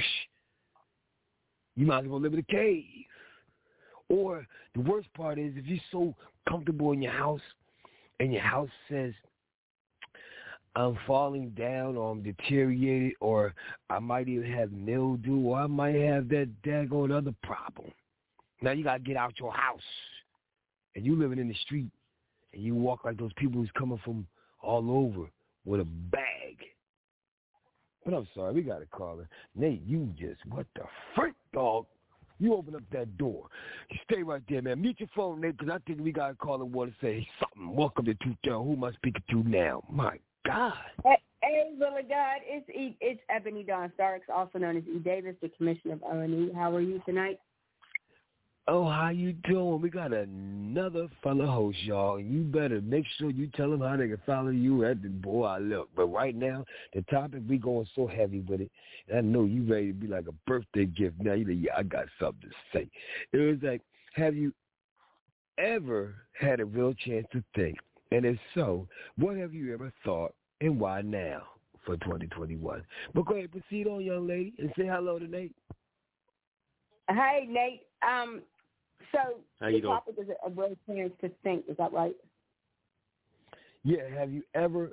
S8: you might as well live in a cave. Or the worst part is if you're so comfortable in your house and your house says, I'm falling down or I'm deteriorated or I might even have mildew or I might have that daggone other problem. Now you got to get out your house and you living in the street and you walk like those people who's coming from all over with a bag. But I'm sorry, we got to call her. Nate, what the frick, dog? You open up that door. You stay right there, man. Mute your phone, Nate, because I think we got to call her one and say something. Welcome to Truth Tell. Who am I speaking to now? My God.
S12: Hey, Will of God. It's Ebony Dawn Starks, also known as E. Davis, the Commissioner of O&E. How are you tonight?
S8: Oh, how you doing? We got another fellow host, y'all. You better make sure you tell them how they can follow you at the boy I look. But right now, the topic, we going so heavy with it. And I know you ready to be like a birthday gift. Now, you like, yeah, I got something to say. It was like, have you ever had a real chance to think? And if so, what have you ever thought and why now for 2021? But go ahead, proceed on, young lady, and say hello to Nate.
S12: Hey, Nate. So the topic is a real chance to think. Is that right?
S8: Yeah. Have you ever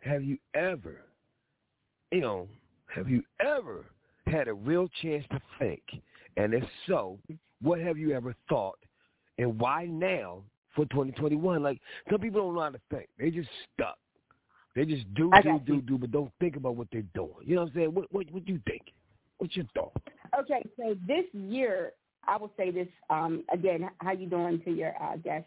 S8: had a real chance to think? And if so, what have you ever thought, and why now for 2021? Like, some people don't know how to think. They just stuck. They just do, but don't think about what they're doing. You know what I'm saying? What you think? What's your thought?
S12: Okay, so this year, I will say this, again, how you doing to your guest?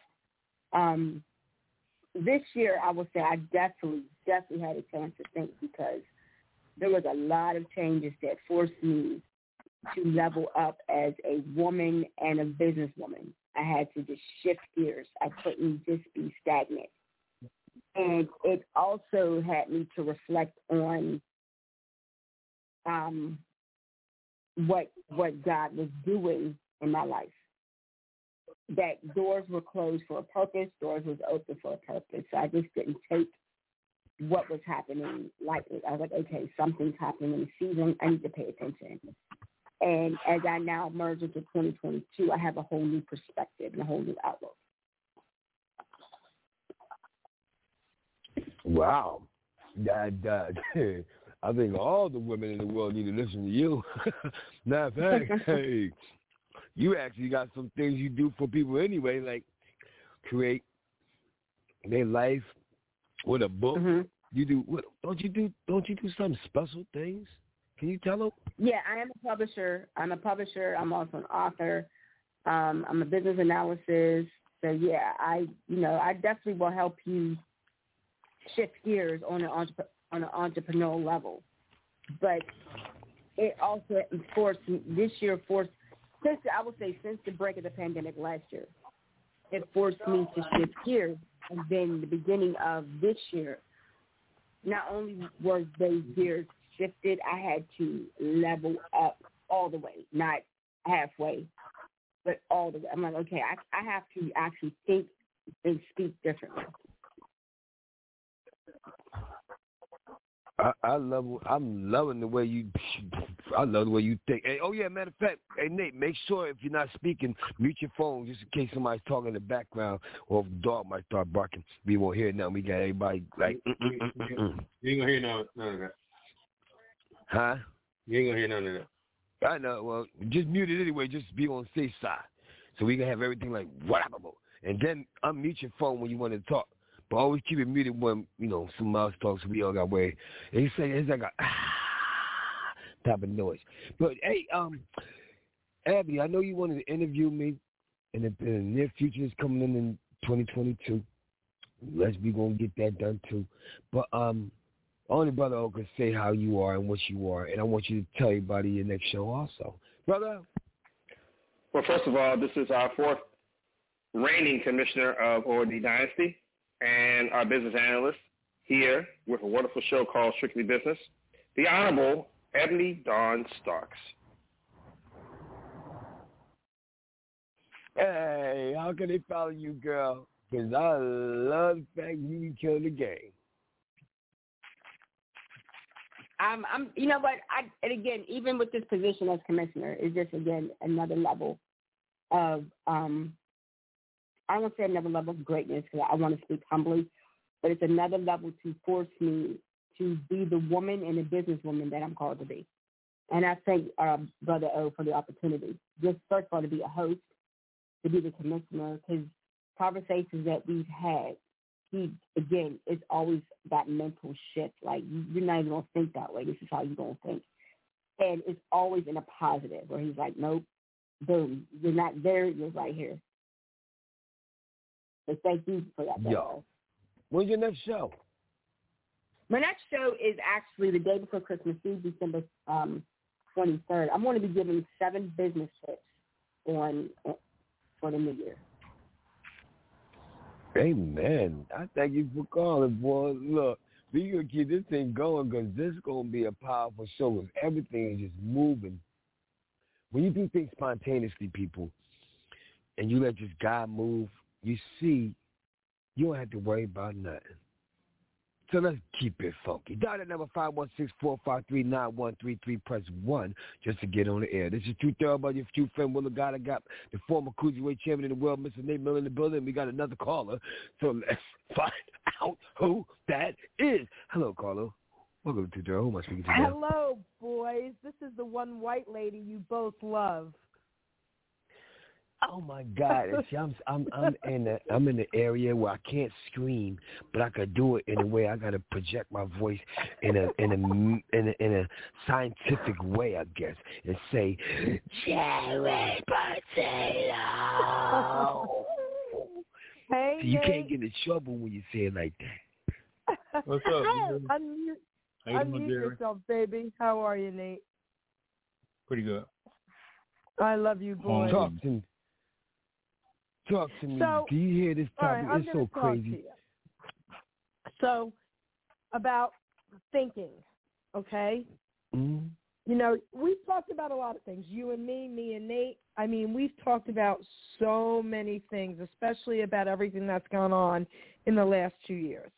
S12: This year, I will say I definitely had a chance to think because there was a lot of changes that forced me to level up as a woman and a businesswoman. I had to just shift gears. I couldn't just be stagnant. And it also had me to reflect on what God was doing in my life. That doors were closed for a purpose, doors was open for a purpose. So I just didn't take what was happening lightly. I was like, okay, something's happening in the season. I need to pay attention. And as I now merge into 2022, I have a whole new perspective and a whole new outlook.
S8: Wow. I think all the women in the world need to listen to you. Matter of fact, hey, you actually got some things you do for people anyway, like create their life with a book.
S12: Mm-hmm.
S8: You do what? Don't you do some special things? Can you tell them?
S12: Yeah, I am a publisher. I'm I'm also an author. I'm a business analysis. So yeah, I definitely will help you shift gears on an entrepreneurial level. But it also forced since the break of the pandemic last year, it forced me to shift gears. And then the beginning of this year, not only were those gears shifted, I had to level up all the way, not halfway, but all the way. I'm like, okay, I have to actually think and speak differently.
S8: I'm loving the way you. I love the way you think. Hey, oh yeah, matter of fact, hey Nate, make sure if you're not speaking, mute your phone just in case somebody's talking in the background or if the dog might start barking. We won't hear nothing. We got everybody like.
S11: You ain't gonna hear none of that.
S8: Huh?
S11: You ain't gonna hear none of that.
S8: I know. Well, just mute it anyway. Just be on the safe side, so we can have everything like whatever. And then unmute your phone when you want to talk. But always keep it muted when, someone else talks, so we all got way. And you say it's like a type of noise. But, hey, Abby, I know you wanted to interview me, and the near future is coming in 2022. We're going to get that done, too. But only Brother O can say how you are and what you are, and I want you to tell everybody your next show also. Brother?
S3: Well, first of all, this is our fourth reigning commissioner of ORD Dynasty, and our business analyst here with a wonderful show called Strictly Business, the Honorable Ebony Dawn Starks.
S8: Hey, how can they follow you, girl? Because I love the fact you can kill the game.
S12: You know what? And again, even with this position as commissioner, is just again another level of I won't say another level of greatness because I want to speak humbly, but it's another level to force me to be the woman and the businesswoman that I'm called to be. And I thank Brother O for the opportunity. Just first of all, to be a host, to be the commissioner, because conversations that we've had, it's always that mental shift. Like, you're not even going to think that way. This is how you're going to think. And it's always in a positive where he's like, nope, boom, you're not there, you're right here. So thank you for that.
S8: Yo, when's your next show?
S12: My next show is actually the day before Christmas Eve, December 23rd. I'm going to be giving 7 business tips for the new year.
S8: Amen. I thank you for calling, boy. Look, we're going to keep this thing going because this is going to be a powerful show because everything is just moving. When you do things spontaneously, people, and you let this God move, you see, you don't have to worry about nothing. So let's keep it funky. Dial at number 516-453-9133. Press 1 just to get on the air. This is Truth Thorough by your few friend Willa God. I got the former cruiserweight champion of the world, Mr. Nate Miller in the building. We got another caller. So let's find out who that is. Hello, caller. Welcome to Truth Thorough. Who am I speaking to now?
S13: Hello, boys. This is the one white lady you both love.
S8: Oh my God! See, I'm in the area where I can't scream, but I could do it in a way. I gotta project my voice in a scientific way, I guess, and say, "Cherry potato."
S13: Hey,
S8: so you can't get in trouble when you say it like that.
S11: What's up?
S13: Unmute yourself, baby. How are you, Nate?
S11: Pretty good.
S13: I love you, boy.
S8: Talk to me.
S13: So,
S8: do you hear this topic?
S13: Right,
S8: it's so crazy.
S13: So, about thinking, okay?
S8: Mm-hmm.
S13: You know, we've talked about a lot of things. You and me and Nate. I mean, we've talked about so many things, especially about everything that's gone on in the last 2 years.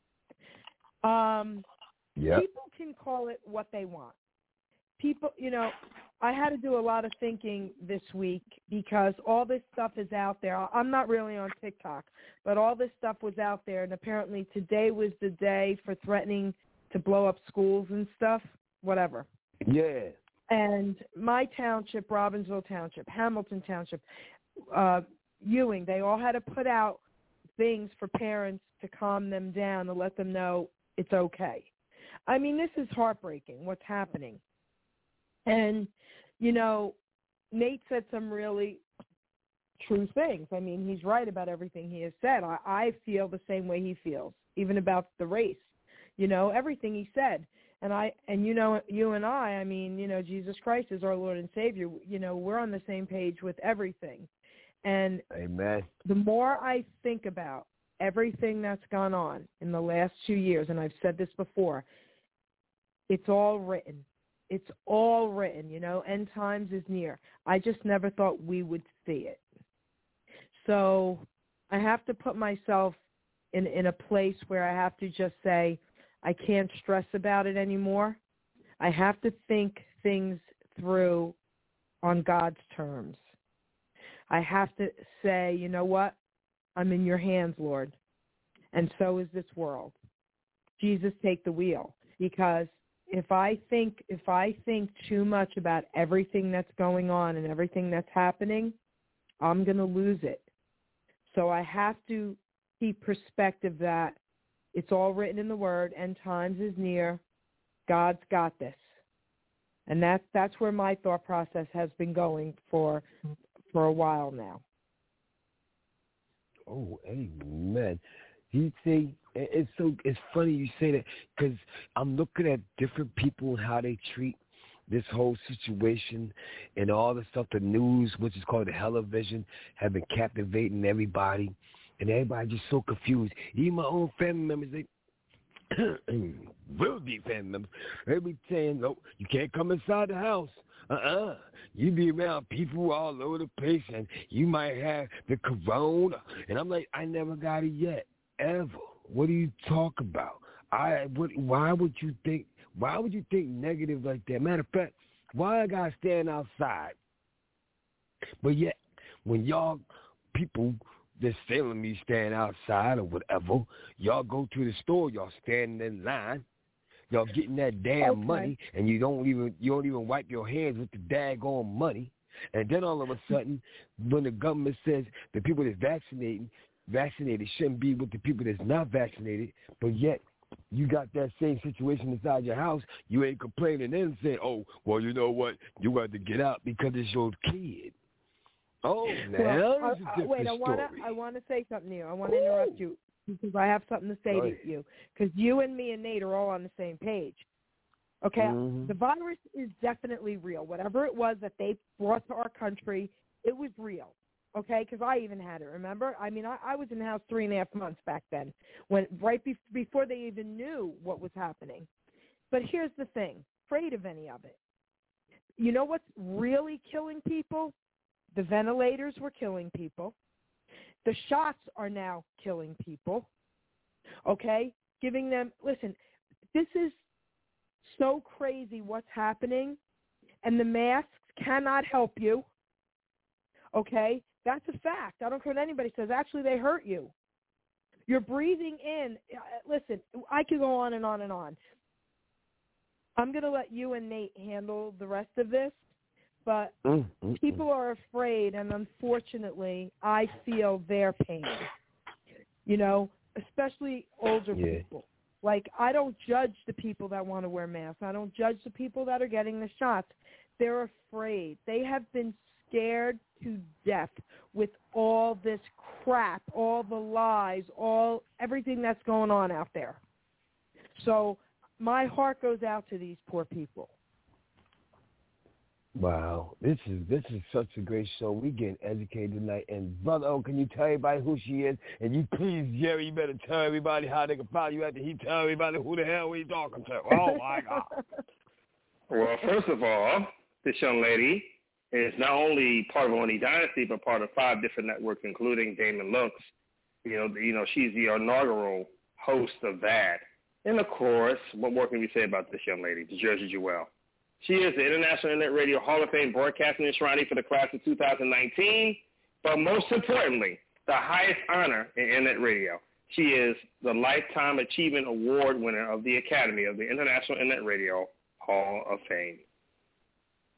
S13: People can call it what they want. People, I had to do a lot of thinking this week because all this stuff is out there. I'm not really on TikTok, but all this stuff was out there, and apparently today was the day for threatening to blow up schools and stuff, whatever.
S8: Yeah.
S13: And my township, Robbinsville Township, Hamilton Township, Ewing, they all had to put out things for parents to calm them down, to let them know it's okay. I mean, this is heartbreaking, what's happening. And, you know, Nate said some really true things. I mean, he's right about everything he has said. I feel the same way he feels, even about the race, you know, everything he said. And you know, you and I mean, you know, Jesus Christ is our Lord and Savior. You know, we're on the same page with everything. And
S8: Amen. The
S13: more I think about everything that's gone on in the last 2 years, and I've said this before, it's all written. It's all written, you know, end times is near. I just never thought we would see it. So I have to put myself in a place where I have to just say, I can't stress about it anymore. I have to think things through on God's terms. I have to say, you know what? I'm in your hands, Lord. And so is this world. Jesus, take the wheel. Because if I think too much about everything that's going on and everything that's happening, I'm going to lose it. So I have to keep perspective that it's all written in the Word, end times is near, God's got this. And that's where my thought process has been going for a while now.
S8: Oh, amen. You see, it's funny you say that, because I'm looking at different people and how they treat this whole situation and all the stuff, the news, which is called the television, have been captivating everybody, and everybody just so confused. Even my own family members, they will be family members. They be saying, no, you can't come inside the house. You be around people all over the place, and you might have the corona. And I'm like, I never got it yet, ever. What do you talk about? Why would you think negative like that? Matter of fact, why I gotta stand outside? But yet, when y'all people that's failing me stand outside or whatever, y'all go to the store, y'all standing in line, y'all getting that damn money, and you don't even wipe your hands with the daggone money. And then all of a sudden, when the government says the people that's vaccinated shouldn't be with the people that's not vaccinated, but yet you got that same situation inside your house, you ain't complaining and saying, oh, well, you know what, you got to get out because it's your kid. Oh, now
S13: wait, I want to say something to you. I want to interrupt you because I have something to say to you, because you and me and Nate are all on the same page. Okay, The virus is definitely real. Whatever it was that they brought to our country, it was real. Okay, because I even had it, remember? I mean, I was in the house 3.5 months back then, before they even knew what was happening. But here's the thing, afraid of any of it. You know what's really killing people? The ventilators were killing people. The shots are now killing people, okay? Giving them, listen, this is so crazy what's happening, and the masks cannot help you, okay? That's a fact. I don't care what anybody says. Actually, they hurt you. You're breathing in. Listen, I could go on and on and on. I'm going to let you and Nate handle the rest of this, but people are afraid, and unfortunately, I feel their pain, you know, especially older people. Like, I don't judge the people that want to wear masks. I don't judge the people that are getting the shots. They're afraid. They have been scared to death with all this crap, all the lies, everything that's going on out there. So my heart goes out to these poor people.
S8: Wow, this is such a great show. We getting educated tonight. And Brother O, can you tell everybody who she is? And you please, Jerry, you better tell everybody how they can follow you after he tell everybody who the hell we talking to. Oh my God.
S3: Well, first of all, this young lady is not only part of Oni Dynasty, but part of 5 different networks, including Damon Lux. You know, she's the inaugural host of that. And of course, what more can we say about this young lady, Jersey Jewel? She is the International Internet Radio Hall of Fame broadcasting enshrinee for the class of 2019, but most importantly, the highest honor in Internet radio. She is the Lifetime Achievement Award winner of the Academy of the International Internet Radio Hall of Fame.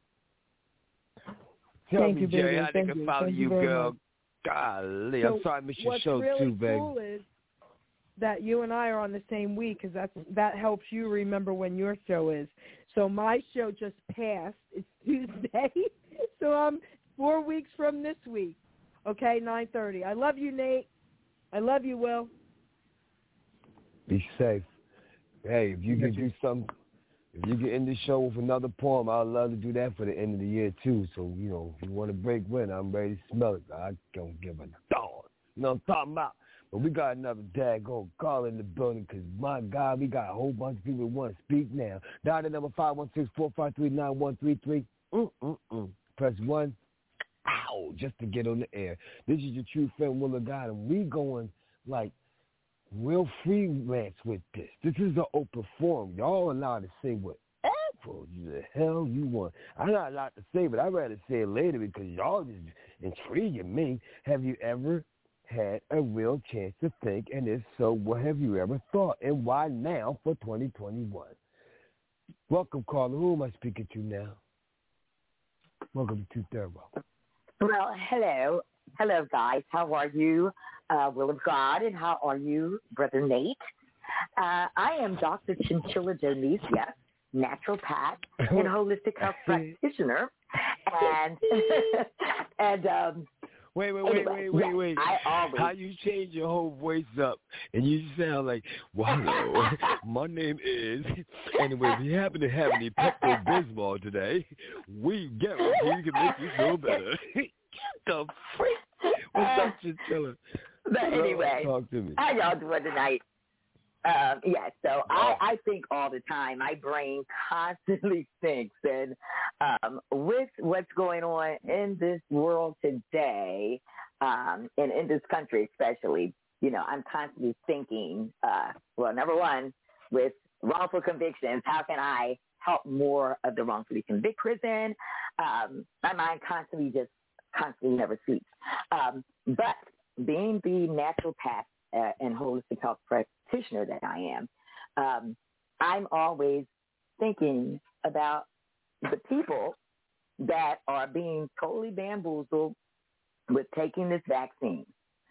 S13: Thank you, baby.
S8: Jay, how they
S13: Thank
S8: can
S13: you.
S8: follow
S13: Thank
S8: you,
S13: very
S8: girl.
S13: much.
S8: Golly,
S13: So
S8: I'm sorry I missed your
S13: what's
S8: show
S13: really
S8: too, baby.
S13: cool is that you and I are on the same week because that helps you remember when your show is. So my show just passed. It's Tuesday, so I'm 4 weeks from this week. Okay, 9:30. I love you, Nate. I love you, Will.
S8: Be safe. Hey, if you could do something, if you could end the show with another poem, I'd love to do that for the end of the year too. So, you know, if you want to break wind, I'm ready to smell it. I don't give a darn. You know what I'm talking about? But we got another daggone call in the building because, my God, we got a whole bunch of people who want to speak now. Dial the number 516-453-9133. Press 1. Ow, just to get on the air. This is your true friend, Will of God, and we going like real freelance with this. This is an open forum. Y'all allowed to say whatever the hell you want. I'm not allowed to say, but I'd rather say it later because y'all just intriguing me. Have you ever had a real chance to think? And if so, what have you ever thought? And why now for 2021? Welcome, caller. Who am I speaking to now? Welcome to Thurbo.
S14: Well, hello. Hello, guys. How are you, Will of God? And how are you, Brother Nate? I am Dr. Chinchilla Donicia, naturopath and holistic health practitioner. And
S8: Wait.
S14: I always...
S8: How you change your whole voice up and you sound like, well, hello, my name is, anyway, if you happen to have any Pepto-Bismol today, we guarantee you can make you feel better. The freak? What's up, Chinchilla?
S14: But anyway,
S8: talk to me.
S14: How y'all doing tonight? So I think all the time. My brain constantly thinks. And with what's going on in this world today, and in this country especially, you know, I'm constantly thinking, number one, with wrongful convictions, how can I help more of the wrongfully convicted prison? My mind constantly never sleeps. But being the naturopath and holistic health practitioner that I am, I'm always thinking about the people that are being totally bamboozled with taking this vaccine.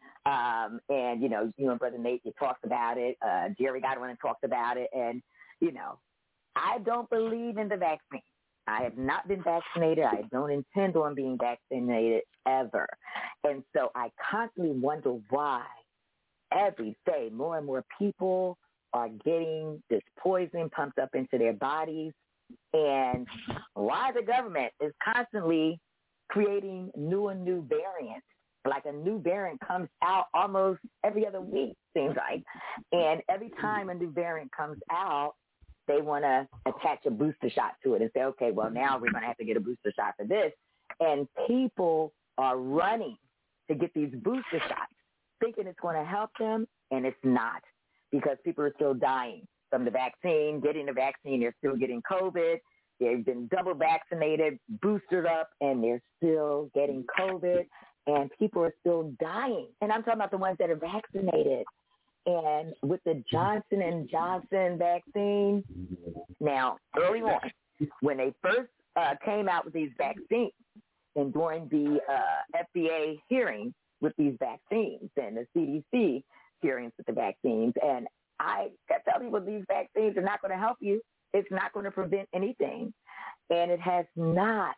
S14: And, you know, you and Brother Nate, you talked about it. Jerry got on and talked about it. And, you know, I don't believe in the vaccine. I have not been vaccinated. I don't intend on being vaccinated ever. And so I constantly wonder why every day more and more people are getting this poison pumped up into their bodies, and why the government is constantly creating new and new variants. Like a new variant comes out almost every other week, seems like. And every time a new variant comes out, they want to attach a booster shot to it and say, okay, well, now we're going to have to get a booster shot for this. And people are running to get these booster shots, thinking it's going to help them, and it's not, because people are still dying from the vaccine, getting the vaccine. They're still getting COVID. They've been double vaccinated, boosted up, and they're still getting COVID, and people are still dying. And I'm talking about the ones that are vaccinated. And with the Johnson & Johnson vaccine, now, early on, when they first came out with these vaccines, and during the FDA hearing with these vaccines and the CDC hearings with the vaccines, and I kept telling people these vaccines are not going to help you. It's not going to prevent anything, and it has not.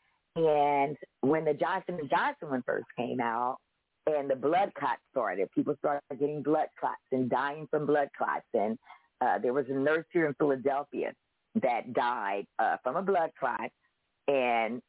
S14: And when the Johnson & Johnson one first came out, and the blood clots started, people started getting blood clots and dying from blood clots. And there was a nurse here in Philadelphia that died from a blood clot. And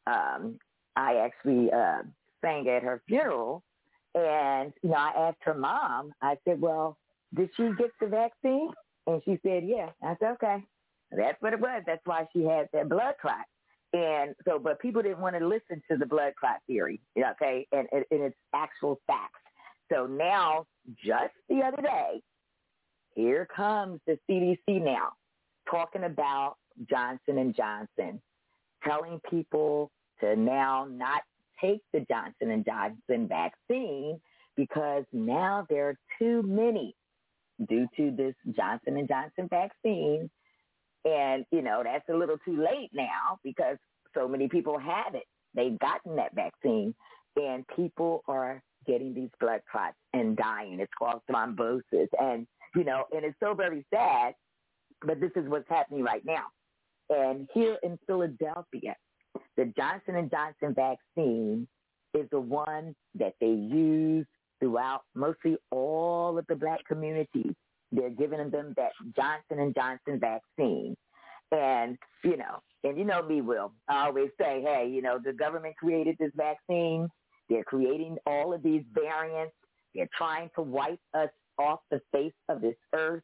S14: I actually sang at her funeral. And, you know, I asked her mom, I said, well, did she get the vaccine? And she said, yeah. I said, okay. That's what it was. That's why she had that blood clot. And so, but people didn't want to listen to the blood clot theory, okay, and its actual facts. So now, just the other day, here comes the CDC now talking about Johnson & Johnson, telling people to now not take the Johnson & Johnson vaccine because now there are too many due to this Johnson & Johnson vaccine. And, you know, that's a little too late now because so many people have it. they've gotten that vaccine, and people are getting these blood clots and dying. It's called thrombosis. And, you know, and it's so very sad, but this is what's happening right now. And here in Philadelphia, the Johnson & Johnson vaccine is the one that they use throughout mostly all of the black communities. They're giving them that Johnson & Johnson vaccine. And you know me, Will. I always say, hey, you know, the government created this vaccine. They're creating all of these variants. They're trying to wipe us off the face of this earth.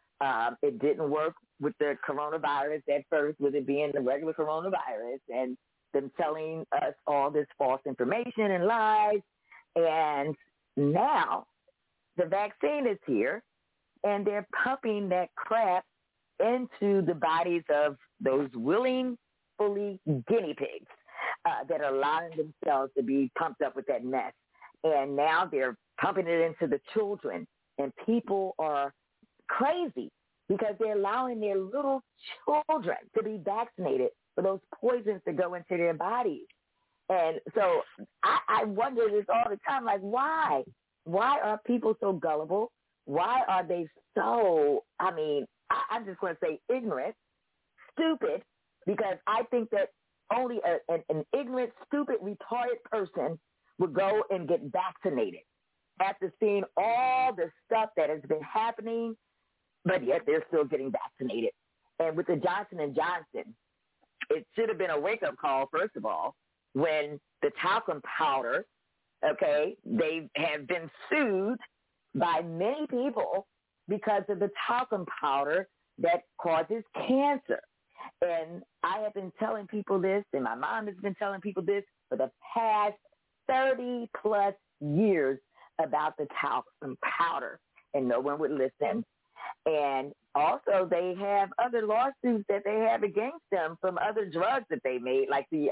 S14: It didn't work with the coronavirus at first, with it being the regular coronavirus, and them telling us all this false information and lies. And now the vaccine is here, and they're pumping that crap into the bodies of those willing, fully guinea pigs that are allowing themselves to be pumped up with that mess. And now they're pumping it into the children, and people are crazy because they're allowing their little children to be vaccinated for those poisons to go into their bodies. And so I wonder this all the time, like, why? Why are people so gullible? Why are they so, I'm just going to say ignorant, stupid, because I think that only an ignorant, stupid, retarded person would go and get vaccinated after seeing all the stuff that has been happening, but yet they're still getting vaccinated. And with the Johnson & Johnson, it should have been a wake-up call, first of all, when the talcum powder, okay, they have been sued by many people because of the talcum powder that causes cancer. And I have been telling people this, and my mom has been telling people this for the past 30-plus years about the talcum powder, and no one would listen. And also they have other lawsuits that they have against them from other drugs that they made, like the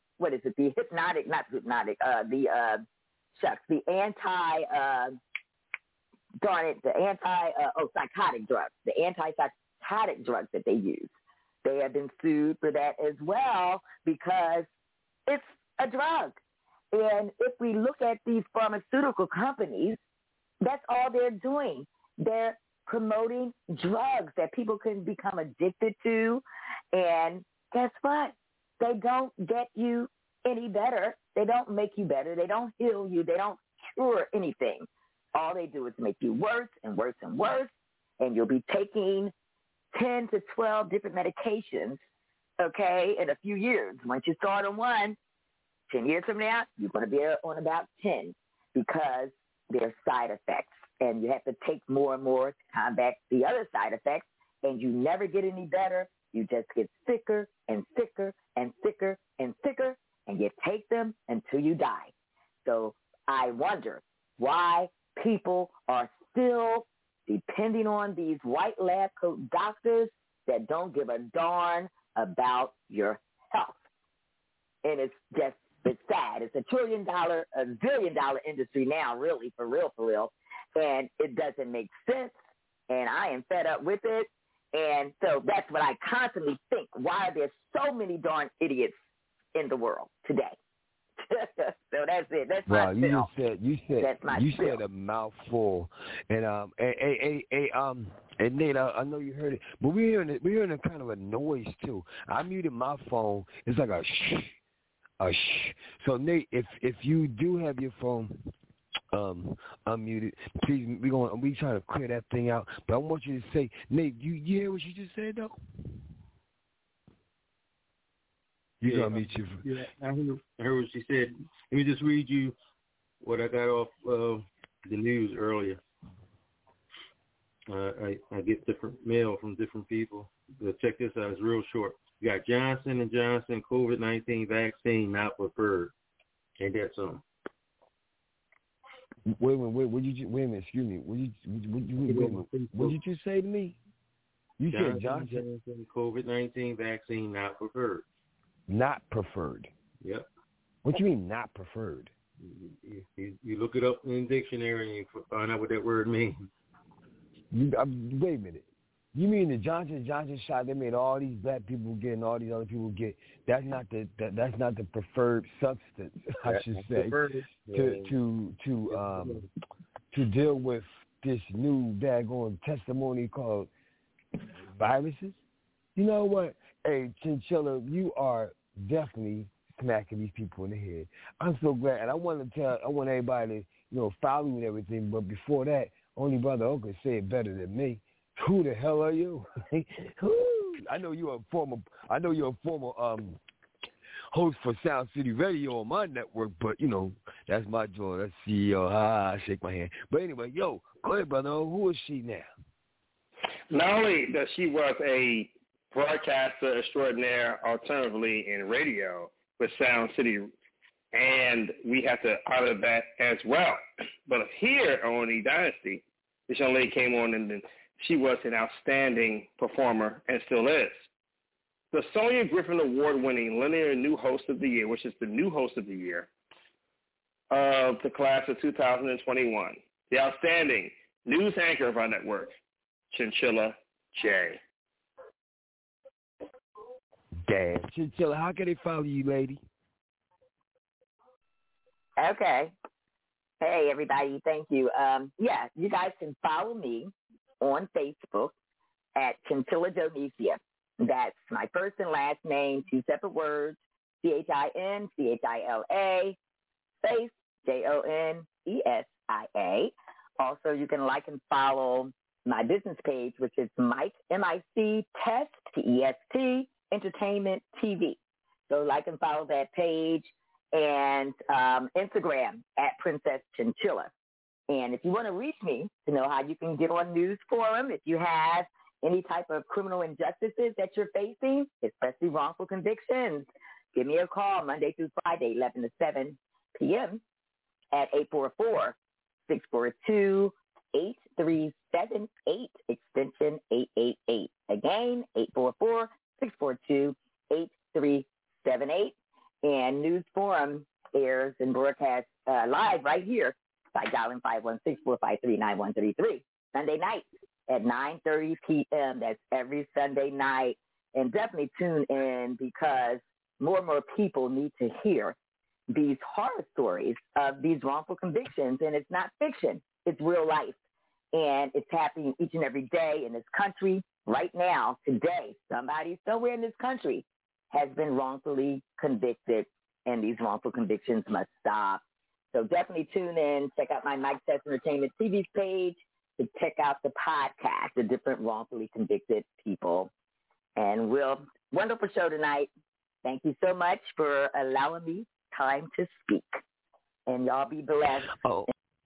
S14: psychotic drugs, the antipsychotic drugs that they use. They have been sued for that as well because it's a drug. And if we look at these pharmaceutical companies, that's all they're doing. They're promoting drugs that people can become addicted to. And guess what? They don't get you any better. They don't make you better. They don't heal you. They don't cure anything. All they do is make you worse and worse and worse. And you'll be taking 10 to 12 different medications, okay, in a few years. Once you start on one, 10 years from now, you're going to be on about 10 because there's side effects. And you have to take more and more to combat the other side effects, and you never get any better. You just get sicker and sicker and sicker and sicker, and you take them until you die. So I wonder why people are still depending on these white lab coat doctors that don't give a darn about your health. And it's sad. It's a $1 billion industry now, really, for real. And it doesn't make sense, and I am fed up with it. And so that's what I constantly think. Why are there so many darn idiots in the world today? So that's it. That's my spill. You
S8: said a mouthful, and and Nate, I know you heard it, but we're hearing a kind of a noise too. I muted my phone. It's like a shh. So Nate, if you do have your phone unmuted, please, we trying to clear that thing out. But I want you to say, Nate, you hear what you just said though? You gonna meet you?
S11: Yeah, I heard what she said. Let me just read you what I got off the news earlier. I get different mail from different people. But check this out. It's real short. You got Johnson & Johnson COVID-19 vaccine not preferred. Ain't that something?
S8: Wait a minute, excuse me. What did you say to me? You said Johnson
S11: COVID-19 vaccine not preferred.
S8: Not preferred.
S11: Yep.
S8: What do you mean not preferred?
S11: You look it up in the dictionary and find out what that word means.
S8: Wait a minute. You mean the Johnson shot they made all these black people get and all these other people get? That's not the preferred substance, I should say, to deal with this new daggone testimony called viruses. You know what? Hey, Chinchilla, you are definitely smacking these people in the head. I'm so glad, and I want everybody to, follow you and everything. But before that, only Brother O can say it better than me. Who the hell are you? I know you're a former host for Sound City Radio on my network, but that's my joy. That's CEO. I shake my hand. But anyway, go ahead, Brother O. Who is she now?
S3: Not only that she was a broadcaster extraordinaire, alternatively in radio with Sound City, and we have to honor that as well. But here on the Dynasty, this young lady came on and she was an outstanding performer and still is. The Sonia Griffin Award-winning linear new host of the year, which is the new host of the year of the class of 2021, the outstanding news anchor of our network, Chinchilla J.
S8: Damn, Chinchilla, how can they follow you, lady?
S14: Okay. Hey, everybody. Thank you. You guys can follow me on Facebook at Chinchilla Jonesia. That's my first and last name, 2 separate words, ChinChilla, space, Jonesia. Also, you can like and follow my business page, which is Mike, M-I-C, Test, T-E-S-T, Entertainment TV. So like and follow that page, and Instagram at Princess Chinchilla. And if you want to reach me to know how you can get on News Forum, if you have any type of criminal injustices that you're facing, especially wrongful convictions, give me a call Monday through Friday, 11 to 7 p.m. at 844-642-8378, extension 888. Again, 844-642-8378. And News Forum airs and broadcasts live right here by dialing 516-453-9133. Sunday night at 9:30 p.m. That's every Sunday night. And definitely tune in because more and more people need to hear these horror stories of these wrongful convictions. And it's not fiction. It's real life. And it's happening each and every day in this country. Right now, today, somebody somewhere in this country has been wrongfully convicted, and these wrongful convictions must stop. So definitely tune in, check out my Mike Test Entertainment TV page to check out the podcast, the different wrongfully convicted people. And wonderful show tonight. Thank you so much for allowing me time to speak. And y'all be blessed.
S8: Oh.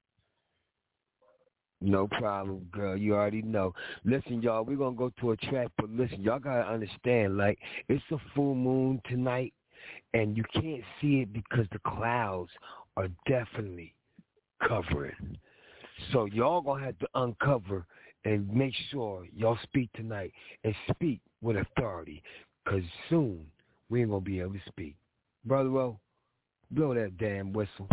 S8: No problem, girl. You already know. Listen, y'all, we're going to go to a track, but listen, y'all got to understand, like, it's a full moon tonight, and you can't see it because the clouds are definitely covering. So y'all going to have to uncover and make sure y'all speak tonight and speak with authority because soon we ain't going to be able to speak. Brother Ro, blow that damn whistle.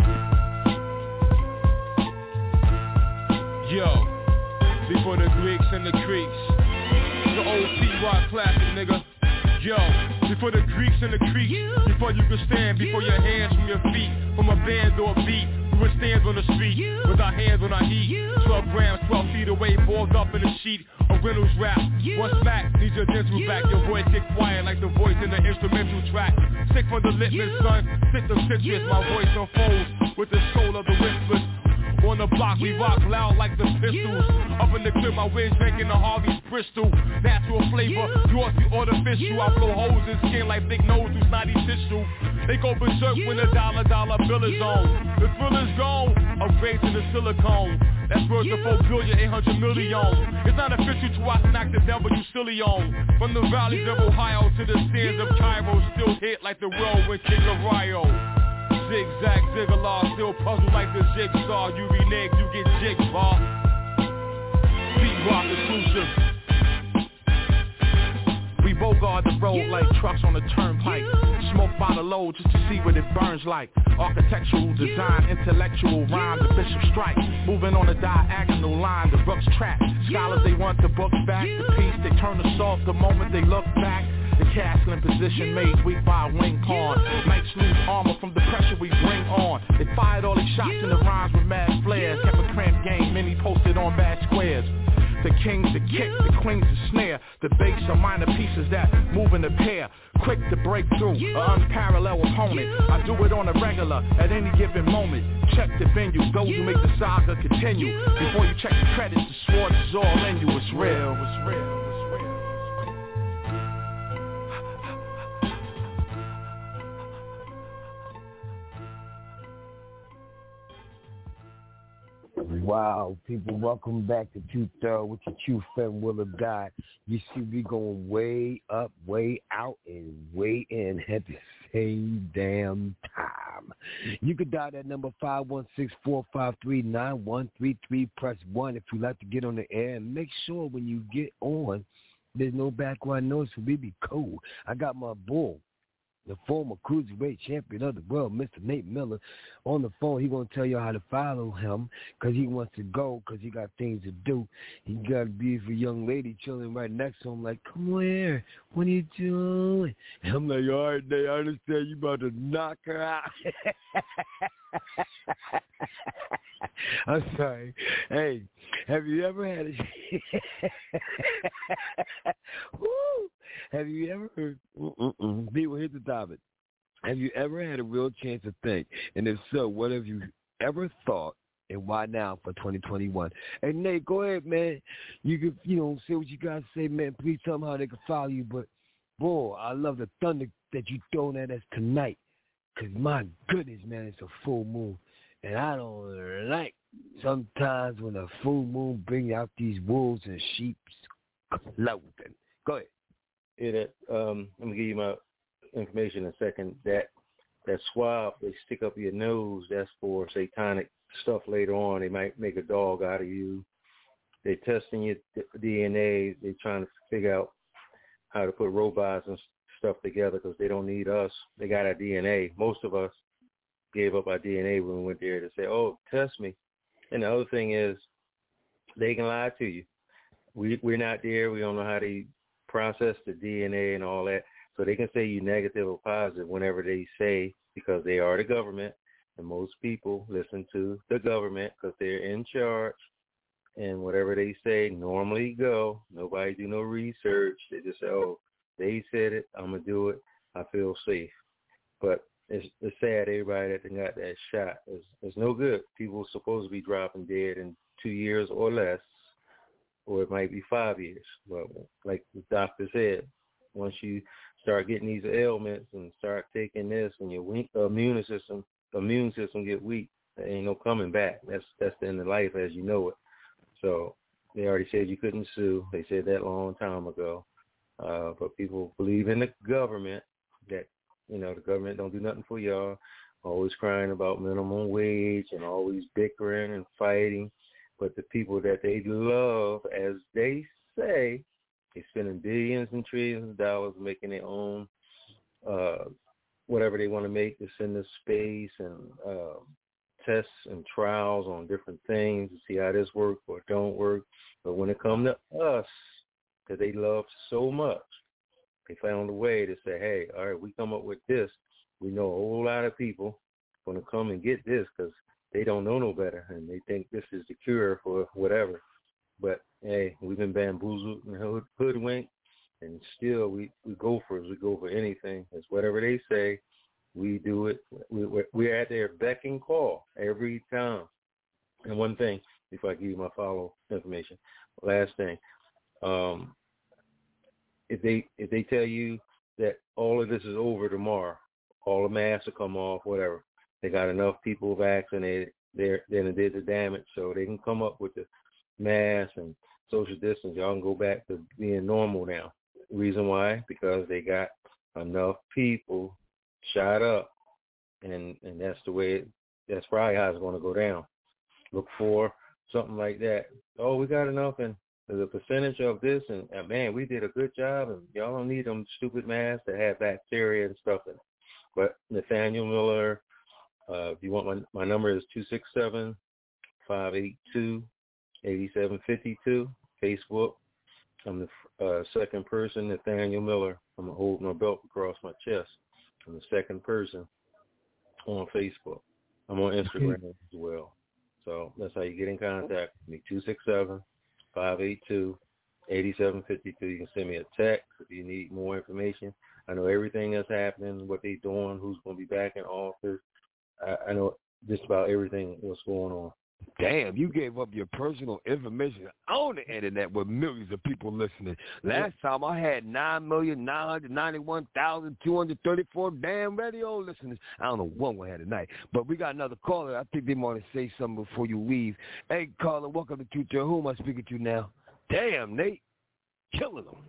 S15: Yo, before the Greeks and the Creeks, the old T-Rock classic, nigga. Yo, before the Greeks and the Creeks, before you could stand, before your hands from your feet, from a band or a beat, we would stand on the street, with our hands on our heat, 12 grams, 12 feet away, balled up in a sheet, a Reynolds rap, one smack, need your dental back, your voice get quiet like the voice in the instrumental track, sick from the litmus, son, sick the citrus, my voice unfolds, with the soul of the whispers. On the block, we rock loud like the Pistols. Up in the crib, my wind drinking the Harvey's Bristol. Natural flavor, yours be artificial. I blow holes in skin like big nose who's naughty tissue. They go berserk when the dollar bill is on. The thrill is gone, upgrade to the silicone. That's worth the 4,800,000,000. It's not official to I smack the devil you silly on. From the valleys of Ohio to the sands of Cairo, still hit like the whirlwind king of Rio. Zigzag, zigzag, still puzzle like the jigsaw. You renege, you get jigsaw. Beat rock exclusive. We both guard the road like trucks on the turnpike. Smoke by the load just to see what it burns like. Architectural design, intellectual rhyme, the bishop strike. Moving on a diagonal line, the rooks track. Scholars, they want the books back. The piece, they turn us off the moment they look back. The castle in position made weak by a wing pawn. Knights lose armor from the pressure we bring on. They fired all these shots in the rhymes with mad flares. Kept a cramped game, many posted on bad squares. The king's the kick, the queen's the snare. The bass are minor pieces that move in a pair. Quick to break through, an unparalleled opponent. I do it on a regular, at any given moment. Check the venue, those who make the saga continue. Before you check the credits, the Swords is all in you. It's real, it's real.
S8: Wow, people, welcome back to Truth Thorough with your true friend, Will of God. You see, we going way up, way out, and way in at the same damn time. You could dial that number 516-453-9133. Press 1 if you'd like to get on the air. And make sure when you get on, there's no background noise, so we be cool. I got my bull, the former cruiserweight champion of the world, Mr. Nate Miller, on the phone. He's going to tell you how to follow him because he wants to go because he got things to do. He got a beautiful young lady chilling right next to him like, come on here. What are you doing? And I'm like, all right, Nate, I understand you about to knock her out. I'm sorry. Hey, have you ever had a... Woo! Have you ever heard... People, here's the topic. Have you ever had a real chance to think? And if so, what have you ever thought and why now for 2021? Hey, Nate, go ahead, man. You can, say what you got to say, man. Please tell them how they can follow you. But, boy, I love the thunder that you throwing at us tonight. Because, my goodness, man, it's a full moon. And I don't like sometimes when a full moon brings out these wolves and sheep's clothing. Go ahead.
S11: Yeah, I'm gonna give you my information in a second. That swab they stick up your nose, that's for satanic stuff later on. They might make a dog out of you. They're testing your DNA. They're trying to figure out how to put robots and stuff together because they don't need us. They got our DNA. Most of us gave up our DNA when we went there to say, oh, test me. And the other thing is they can lie to you. We're not there. We don't know how to process the DNA and all that. So they can say you negative or positive whenever they say, because they are the government. And most people listen to the government because they're in charge. And whatever they say normally go. Nobody do no research. They just say, oh, they said it. I'm going to do it. I feel safe. But it's sad everybody that got that shot. It's no good. People are supposed to be dropping dead in 2 years or less, or it might be 5 years. But like the doctor said, once you start getting these ailments and start taking this and your immune system get weak, there ain't no coming back. That's the end of life as you know it. So they already said you couldn't sue. They said that a long time ago. But people believe in the government that, the government don't do nothing for y'all, always crying about minimum wage and always bickering and fighting. But the people that they love, as they say, they're spending billions and trillions of dollars making their own whatever they want to make to send to space and tests and trials on different things to see how this works or don't work. But when it comes to us, that they love so much, they found a way to say, hey, all right, we come up with this. We know a whole lot of people going to come and get this because they don't know no better, and they think this is the cure for whatever. But, hey, we've been bamboozled and hoodwinked, and still we go for it. We go for anything. It's whatever they say, we do it. We're at their beck and call every time. And one thing, before I give you my follow information, last thing, if they tell you that all of this is over tomorrow, all the masks will come off, whatever, they got enough people vaccinated, then it did the damage, so they can come up with the mask and social distance. Y'all can go back to being normal now. Reason why? Because they got enough people shot up, and that's the way. That's probably how it's going to go down. Look for something like that. Oh, we got enough, and the percentage of this, and man, we did a good job, and y'all don't need them stupid masks that have bacteria and stuff in it. But Nathaniel Miller, if you want my number is 267-582-8752, Facebook. I'm the second person, Nathaniel Miller. I'm holding my belt across my chest. I'm the second person on Facebook. I'm on Instagram as well. So that's how you get in contact with me, 267-582-8752. You can send me a text if you need more information. I know everything that's happening, what they're doing, who's going to be back in office. I know just about everything what's going on.
S16: Damn, you gave up your personal information on the internet with millions of people listening. Last time I had 9,991,234 damn radio listeners. I don't know what we had tonight, but we got another caller. I think they want to say something before you leave. Hey, caller, welcome to Truth Tell. Who am I speaking to now? Damn, Nate. Killing them.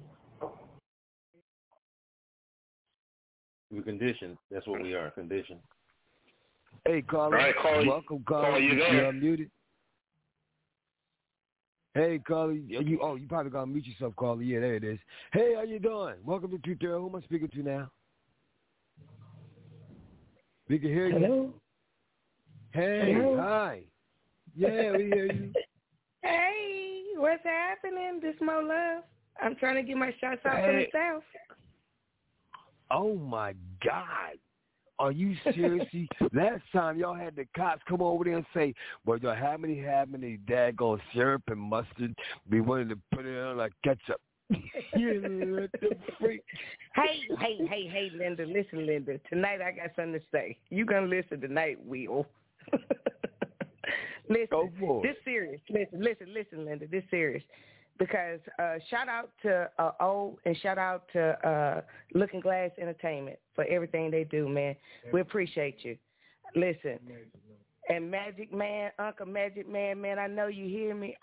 S11: We're conditioned. That's what we are, conditioned.
S16: Hey, caller.
S3: All right, caller.
S16: Welcome, caller.
S3: Caller, you there?
S16: You're unmuted. Hey, caller. You probably got to mute yourself, caller. Yeah, there it is. Hey, how you doing? Welcome to Truth Tell. Who am I speaking to now? We can hear you.
S17: Hello?
S16: Hey,
S17: Hello?
S16: hi. Yeah, we hear you.
S17: Hey, what's happening? This Mo Love. I'm trying to get my shots out from the South.
S16: Oh, my God. Are you seriously? Last time y'all had the cops come over there and say, well, y'all have any daggone syrup and mustard? Be willing to put it on like ketchup. Yeah, what the freak?
S17: Hey, Linda. Listen, Linda. Tonight I got something to say. You going to listen tonight, Will. Listen,
S16: go for it.
S17: This serious. Listen, Linda. This serious. Because shout out to O and shout out to Looking Glass Entertainment for everything they do, man. We appreciate you. Listen, and Magic Man, Uncle Magic Man, man, I know you hear me.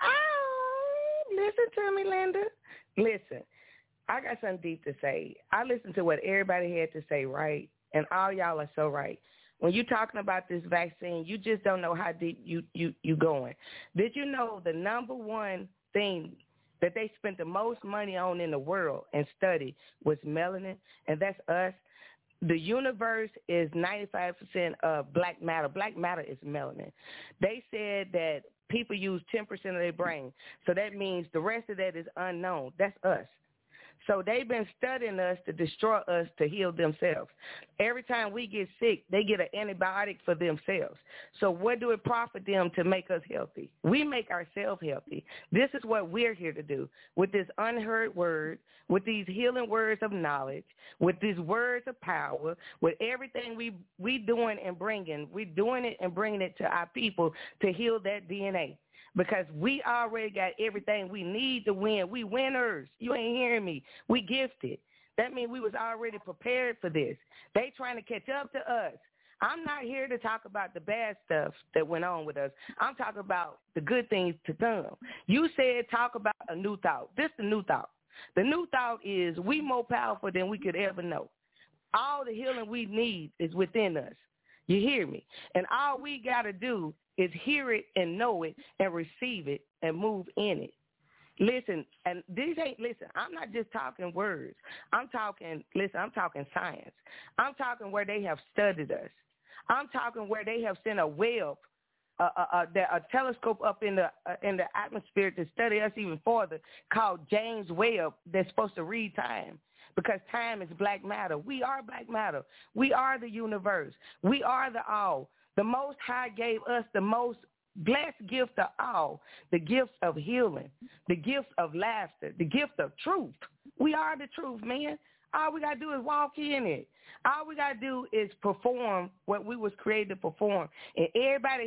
S17: Oh, listen to me, Linda. Listen, I got something deep to say. I listened to what everybody had to say, right? And all y'all are so right. When you're talking about this vaccine, you just don't know how deep you going. Did you know the number one thing that they spent the most money on in the world and study was melanin, and that's us? The universe is 95% of black matter. Black matter is melanin. They said that people use 10% of their brain, so that means the rest of that is unknown. That's us. So they've been studying us to destroy us to heal themselves. Every time we get sick, they get an antibiotic for themselves. So what do it profit them to make us healthy? We make ourselves healthy. This is what we're here to do with this unheard word, with these healing words of knowledge, with these words of power, with everything we doing and bringing. We're doing it and bringing it to our people to heal that DNA. Because we already got everything we need to win. We winners. You ain't hearing me. We gifted. That means we was already prepared for this. They trying to catch up to us. I'm not here to talk about the bad stuff that went on with us. I'm talking about the good things to come. You said talk about a new thought. This is the new thought. The new thought is we more powerful than we could ever know. All the healing we need is within us. You hear me? And all we got to do is hear it and know it and receive it and move in it. Listen, and I'm not just talking words. I'm talking science. I'm talking where they have studied us. I'm talking where they have sent a web, a telescope up in the atmosphere to study us even further, called James Webb, that's supposed to read time. Because time is black matter. We are black matter. We are the universe. We are the all. The Most High gave us the most blessed gift of all, the gifts of healing, the gifts of laughter, the gift of truth. We are the truth, man. All we got to do is walk in it. All we got to do is perform what we was created to perform. And everybody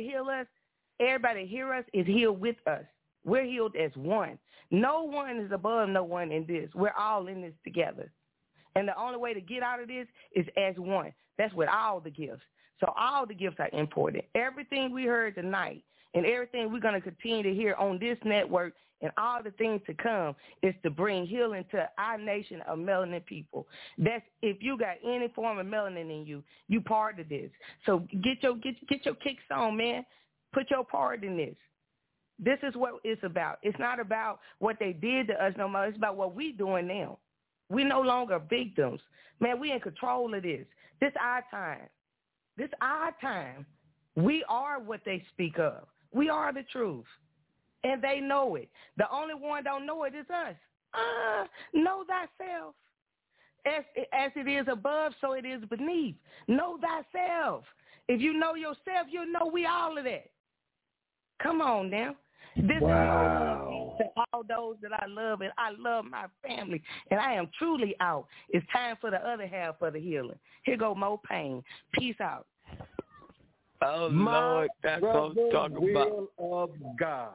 S17: hear us is healed with us. We're healed as one. No one is above no one in this. We're all in this together. And the only way to get out of this is as one. That's with all the gifts. So all the gifts are important. Everything we heard tonight and everything we're going to continue to hear on this network and all the things to come is to bring healing to our nation of melanin people. That's if you got any form of melanin in you, you part of this. So get your kicks on, man. Put your part in this. This is what it's about. It's not about what they did to us no more. It's about what we doing now. We no longer victims. Man, we in control of this. This our time. This our time. We are what they speak of. We are the truth. And they know it. The only one don't know it is us. Know thyself. As it is above, so it is beneath. Know thyself. If you know yourself, you'll know we all of that. Come on now. This is to all those that I love, and I love my family, and I am truly out. It's time for the other half of the healing. Here go Mo Payne. Peace out.
S16: Oh, Lord, that's what I'm talking about.
S18: Of God.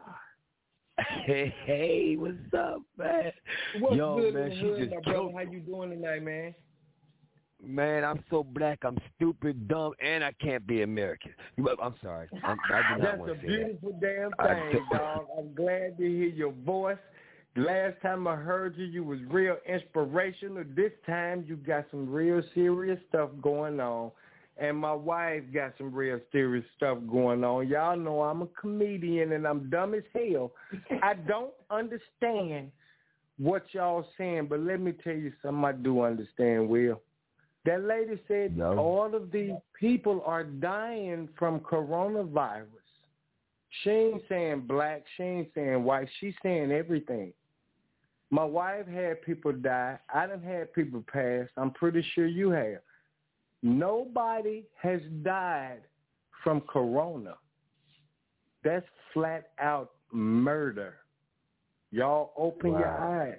S16: Hey, what's up, man?
S18: What's
S16: Yo,
S18: good
S16: man,
S18: in
S16: she
S18: the hood,
S16: just
S18: my brother? How you doing tonight, man?
S16: Man, I'm so black, I'm stupid, dumb, and I can't be American. I'm sorry. I do not
S18: That's
S16: want
S18: a
S16: to say
S18: beautiful
S16: that.
S18: damn thing, dog. I'm glad to hear your voice. Last time I heard you, you was real inspirational. This time you got some real serious stuff going on. And my wife got some real serious stuff going on. Y'all know I'm a comedian and I'm dumb as hell. I don't understand what y'all saying, but let me tell you something I do understand, Will. That lady said all of these people are dying from coronavirus. She ain't saying black. She ain't saying white. She's saying everything. My wife had people die. I done had people pass. I'm pretty sure you have. Nobody has died from corona. That's flat out murder. Y'all open your eyes.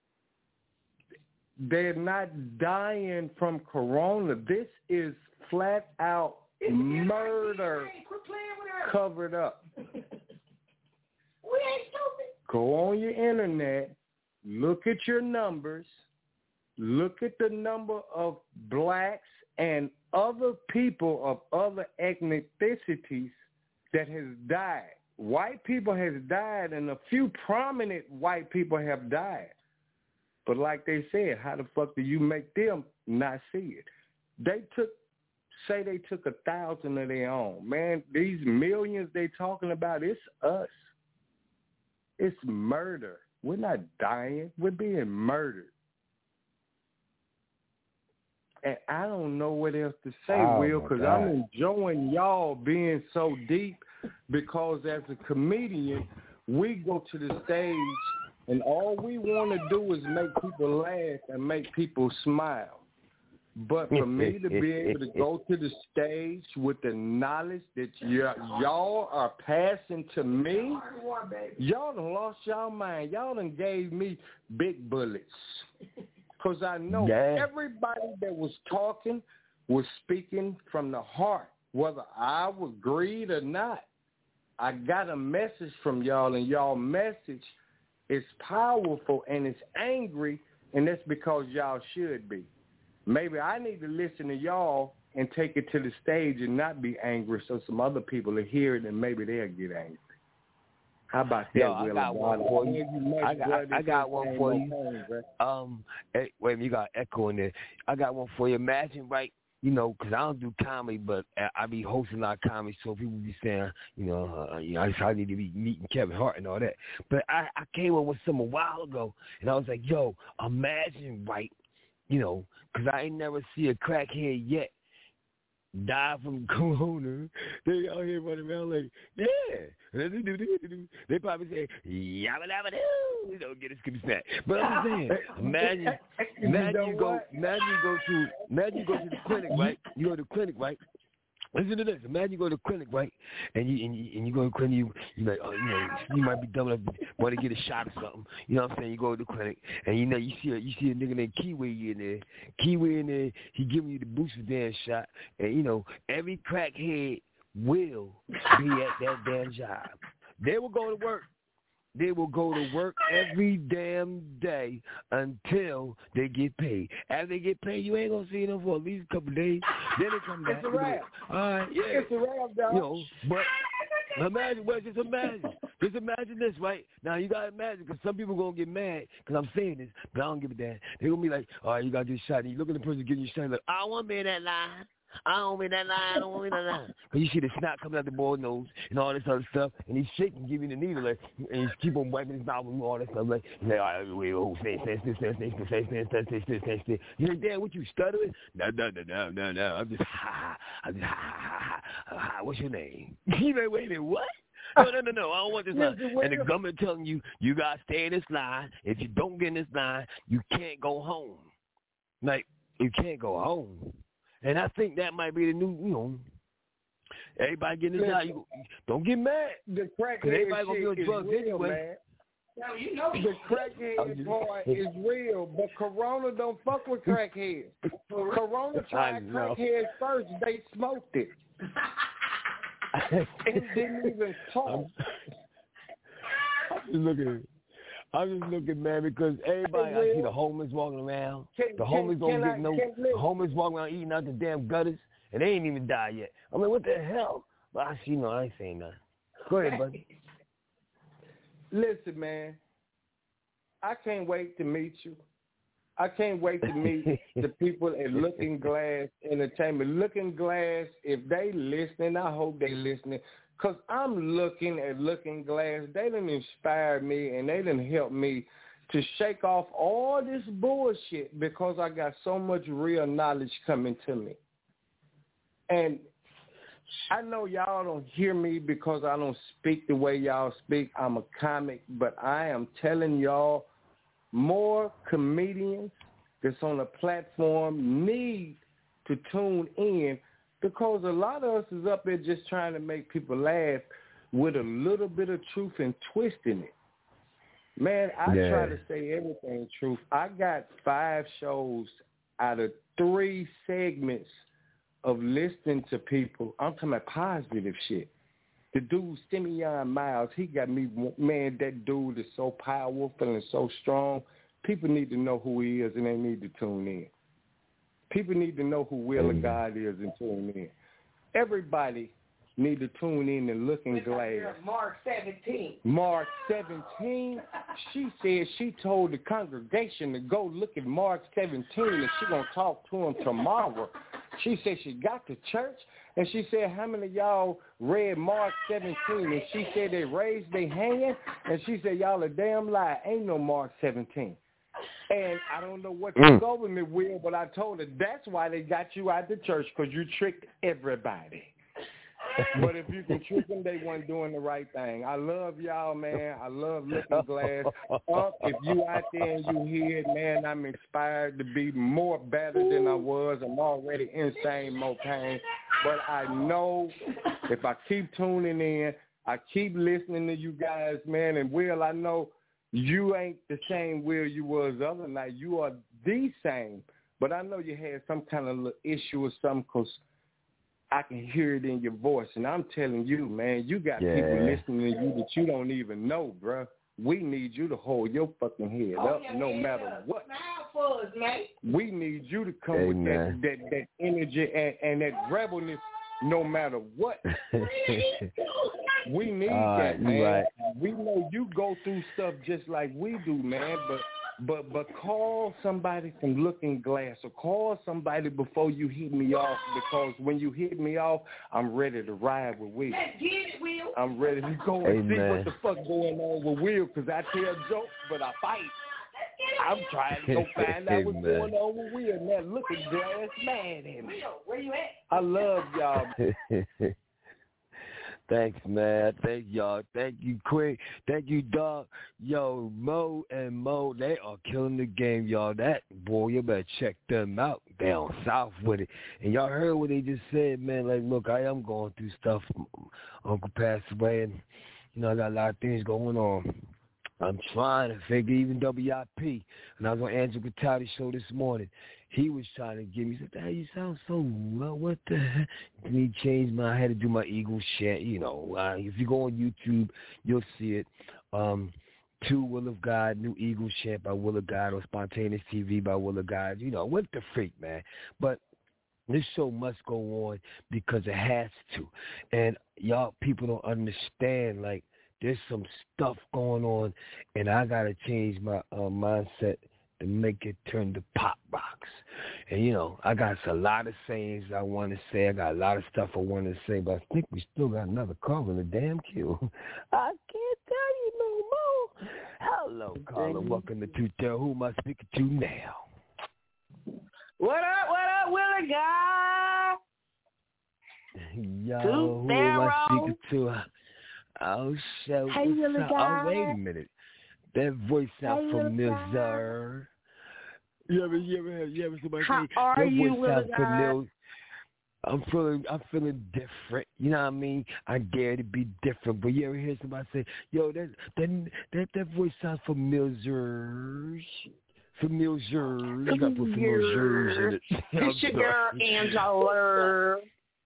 S18: They're not dying from corona. This is flat out murder covered up. Go on your internet, look at your numbers, look at the number of blacks and other people of other ethnicities that has died. White people has died, and a few prominent white people have died. But like they said, how the fuck do you make them not see it? They took 1,000 of their own. Man, these millions they talking about, it's us. It's murder. We're not dying. We're being murdered. And I don't know what else to say, Will, because I'm enjoying y'all being so deep because as a comedian, we go to the stage and all we want to do is make people laugh and make people smile. But for me to be able to go to the stage with the knowledge that y'all are passing to me, y'all done lost y'all mind. Y'all done gave me big bullets. Because I know everybody that was talking was speaking from the heart, whether I agreed or not. I got a message from y'all, and y'all message is powerful and it's angry, and that's because y'all should be. Maybe I need to listen to y'all and take it to the stage and not be angry so some other people will hear it and maybe they'll get angry. How about that,
S16: I got one for you. I got one for you. Hey, wait a minute, you got echo in there. I got one for you. Imagine, right, you know, because I don't do comedy, but I be hosting a lot of comedy, so people be saying, I need to be meeting Kevin Hart and all that. But I came up with something a while ago, and I was like, yo, imagine, right, you know, because I ain't never see a crackhead yet die from corona. They out here running around like, they probably say, yabba dabba doo, you know, get a skippy snack. But I'm saying, imagine you go to the clinic, right? You go to the clinic, right? Listen to this. Imagine you go to the clinic, right? And you go to the clinic, you like, oh, you know, you might be dumb enough to want to get a shot or something. You know what I'm saying? You go to the clinic, and you see a nigga named Kiwi in there. Kiwi in there, he giving you the booster damn shot, and you know every crackhead will be at that damn job. They will go to work. They will go to work every damn day until they get paid. After they get paid, you ain't gonna see them for at least a couple of days. Then they come back.
S18: It's a wrap.
S16: All right, yeah.
S18: It's a wrap, dog.
S16: You know, but just imagine this, right? Now you gotta imagine, because some people gonna get mad because I'm saying this, but I don't give a damn. They gonna be like, all right, you got this shot, and you look at the person getting your shot, like, I don't want to be in that line. I don't mean that line. I don't mean that line. Because you see the snot coming out the boy's nose and all this other stuff, and he's shaking, giving the needle, like, and he's keep on wiping his mouth and all that stuff. Like, he's like, all right, wait, stand. You're like, Dad, what you stuttering? No. I'm just ha. What's your name? He's like, wait a minute, what? No, I don't want this line. And the government telling you, you got to stay in this line. If you don't get in this line, you can't go home. Like, you can't go home. And I think that might be the new, everybody getting this out. Don't get mad.
S18: The crackhead
S16: everybody gonna be on drugs
S18: real,
S16: anyway.
S18: Man. The crackhead part is real, but Corona don't fuck with crackheads. Corona tried crackheads first. They smoked it. It didn't even talk.
S16: I'm just looking, man, because everybody, I see the homeless walking around. The homeless walking around eating out the damn gutters, and they ain't even died yet. I'm like, what the hell? But I ain't saying nothing. Go ahead, buddy.
S18: Listen, man, I can't wait to meet you. I can't wait to meet the people at Looking Glass Entertainment. Looking Glass, if they listening, I hope they listening. Because I'm looking at Looking Glass. They done inspired me, and they done helped me to shake off all this bullshit because I got so much real knowledge coming to me. And I know y'all don't hear me because I don't speak the way y'all speak. I'm a comic, but I am telling y'all, more comedians that's on a platform need to tune in, because a lot of us is up there just trying to make people laugh with a little bit of truth and twisting it. Man, I try to say everything truth. I got 5 shows out of 3 segments of listening to people. I'm talking about positive shit. The dude, Simeon Miles, he got me, man, that dude is so powerful and so strong. People need to know who he is, and they need to tune in. People need to know who Will of God is and tune in. Everybody need to tune in and Looking Glass.
S17: Mark 17.
S18: Mark 17. She said she told the congregation to go look at Mark 17, and she going to talk to him tomorrow. She said she got to church, and she said, how many of y'all read Mark 17? And she said they raised their hand, and she said, y'all a damn lie. Ain't no Mark 17. And I don't know what the government will, but I told her that's why they got you out the church, because you tricked everybody. But if you can trick them, they weren't doing the right thing. I love y'all, man. I love Looking Glass. If you out there and you hear it, man, I'm inspired to be more better than I was. I'm already insane, more pain. But I know if I keep tuning in, I keep listening to you guys, man. And Will, I know you ain't the same Will you was the other night. You are the same. But I know you had some kind of little issue or something, because I can hear it in your voice. And I'm telling you, man, you got people listening to you that you don't even know, bro. We need you to hold your fucking head up no matter what.
S17: For us, man.
S18: We need you to come with that energy and that rebelness no matter what. We need that, man.
S16: Right.
S18: We know you go through stuff just like we do, man, but call somebody from Looking Glass, or call somebody before you hit me off, because when you hit me off, I'm ready to ride with Will.
S17: Let's get it, Will.
S18: I'm ready to go and see what the fuck going on with Will, because I tell jokes, but I fight. I'm trying to go find out what's going on with Will. Now, Looking Glass mad at me.
S17: Where you at?
S18: I love y'all.
S16: Thanks, man. Thank y'all. Thank you, Quick. Thank you, Dog. Yo, Mo, they are killing the game, y'all. That, boy, you better check them out down south with it. And y'all heard what they just said, man. Like, look, I am going through stuff. Uncle passed away, and, I got a lot of things going on. I'm trying to figure, even WIP. And I was on Andrew Gattati's show this morning. He was trying to give me, he said, hey, you sound so well, what the heck? He changed I had to do my Eagle shit, if you go on YouTube, you'll see it. To Will of God, New Eagle shit by Will of God, or Spontaneous TV by Will of God. What the freak, man. But this show must go on because it has to. And y'all people don't understand, like, there's some stuff going on, and I got to change my mindset to make it turn to pop rocks.
S8: And, you know, I got a lot of sayings I want to say. I got a lot of stuff I want to say, but I think we still got another caller in the damn queue. I can't tell you no more. Hello, caller. Welcome to Truth Tell. Who am I speaking to now?
S17: What up, Willie guy?
S8: Yo, who am I speaking to? Oh, shit.
S17: Hey, Willie guy.
S8: Oh, wait a minute. That voice sounds familiar. You ever somebody say,
S17: how are you, Willie guy?
S8: I'm feeling different. You know what I mean? I dare to be different. But you ever hear somebody say, yo, that voice sounds familiar. Familiar. You got to put familiars in it.
S17: It's your girl, Angela.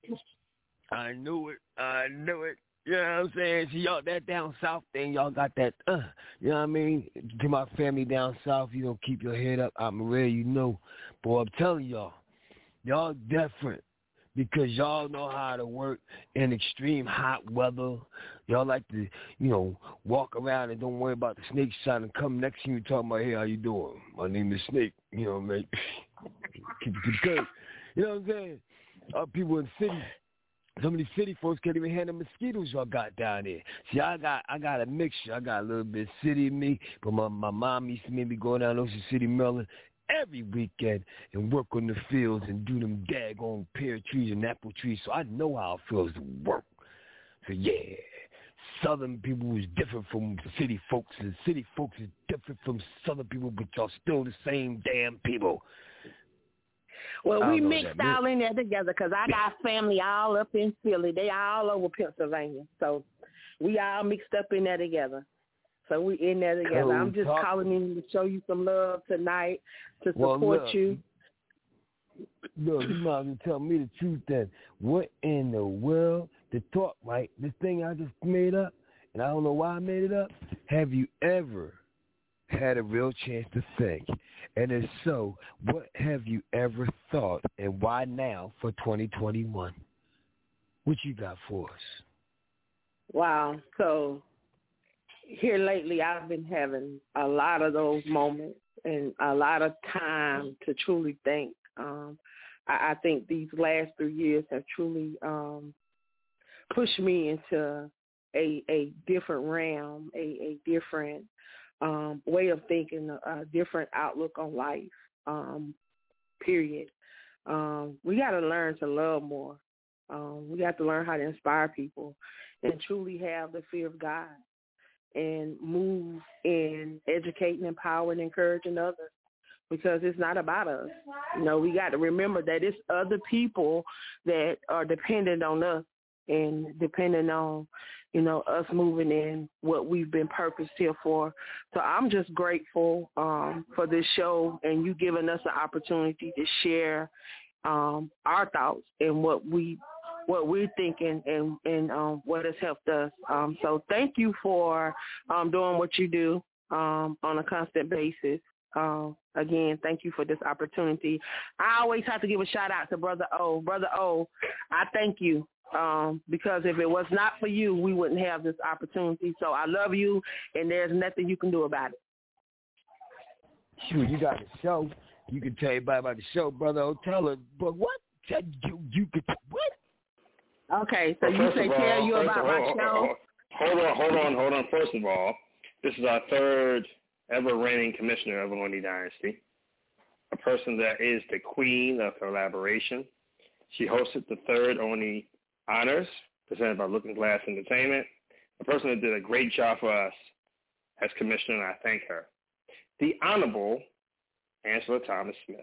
S8: I knew it. You know what I'm saying? See, y'all, that down south thing, y'all got that, you know what I mean? To my family down south, you know, keep your head up. I'm real, you know. Boy, I'm telling y'all different because y'all know how to work in extreme hot weather. Y'all like to, you know, walk around and don't worry about the snake trying to come next to you and talking about, hey, how you doing? My name is Snake. You know, man. Keep it to the curb. You know what I'm saying? People in cities. Some of these city folks can't even handle mosquitoes y'all got down there. See, I got a mixture. I got a little bit of city in me, but my mom used to make me go down to Ocean City, Maryland every weekend and work on the fields and do them daggone pear trees and apple trees. So I know how it feels to work. So yeah, Southern people is different from city folks, and city folks is different from Southern people, but y'all still the same damn people.
S17: Well, we mixed all in there together because I got family all up in Philly. They all over Pennsylvania. So we all mixed up in there together. So we in there together.
S8: Cool.
S17: I'm just calling in to show you some love tonight, to support you.
S8: Look, you might as well tell me the truth then. What in the world, the thought, right, this thing I just made up, and I don't know why I made it up, have you ever had a real chance to think? And if so, what have you ever thought, and why now for 2021? What you got for us?
S17: Wow. So here lately I've been having a lot of those moments and a lot of time to truly think. I think these last 3 years have truly pushed me into a different realm, a different way of thinking, a different outlook on life, period. We got to learn to love more. We got to learn how to inspire people and truly have the fear of God and move in educating, empowering, encouraging others, because it's not about us. You know, we got to remember that it's other people that are dependent on us and depending on, you know, us moving in what we've been purposed here for. So I'm just grateful for this show and you giving us the opportunity to share our thoughts and what we're thinking and what has helped us. So thank you for doing what you do on a constant basis. Again, thank you for this opportunity. I always have to give a shout out to Brother O. Brother O, I thank you. Because if it was not for you, we wouldn't have this opportunity. So I love you, and there's nothing you can do about it.
S8: Shoot, you got the show. You can tell everybody about the show, Brother O. Tell her, but what? You could what?
S17: Okay, so you say tell you about my show.
S3: Hold on. First of all, this is our third ever reigning commissioner of Oni Dynasty, a person that is the queen of collaboration. She hosted the third Oni Honors presented by Looking Glass Entertainment, a person that did a great job for us as commissioner, and I thank her. The Honorable Angela Thomas Smith.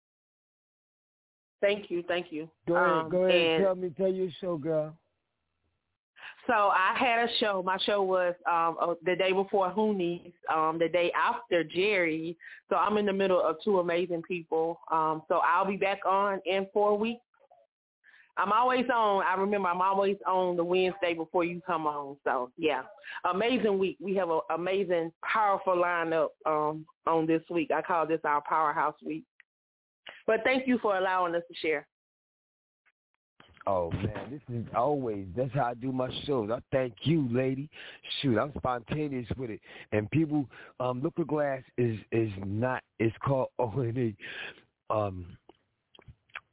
S17: Thank you.
S8: Go ahead. Tell your show, girl.
S17: So I had a show. My show was the day before Hoonies, the day after Jerry. So I'm in the middle of two amazing people. So I'll be back on in 4 weeks. I'm always on. I remember I'm always on the Wednesday before you come on. So, yeah, amazing week. We have an amazing, powerful lineup on this week. I call this our Powerhouse Week. But thank you for allowing us to share.
S8: Oh, man, this is always, that's how I do my shows. I thank you, lady. Shoot, I'm spontaneous with it. And people, Looking Glass is not, it's called O&E.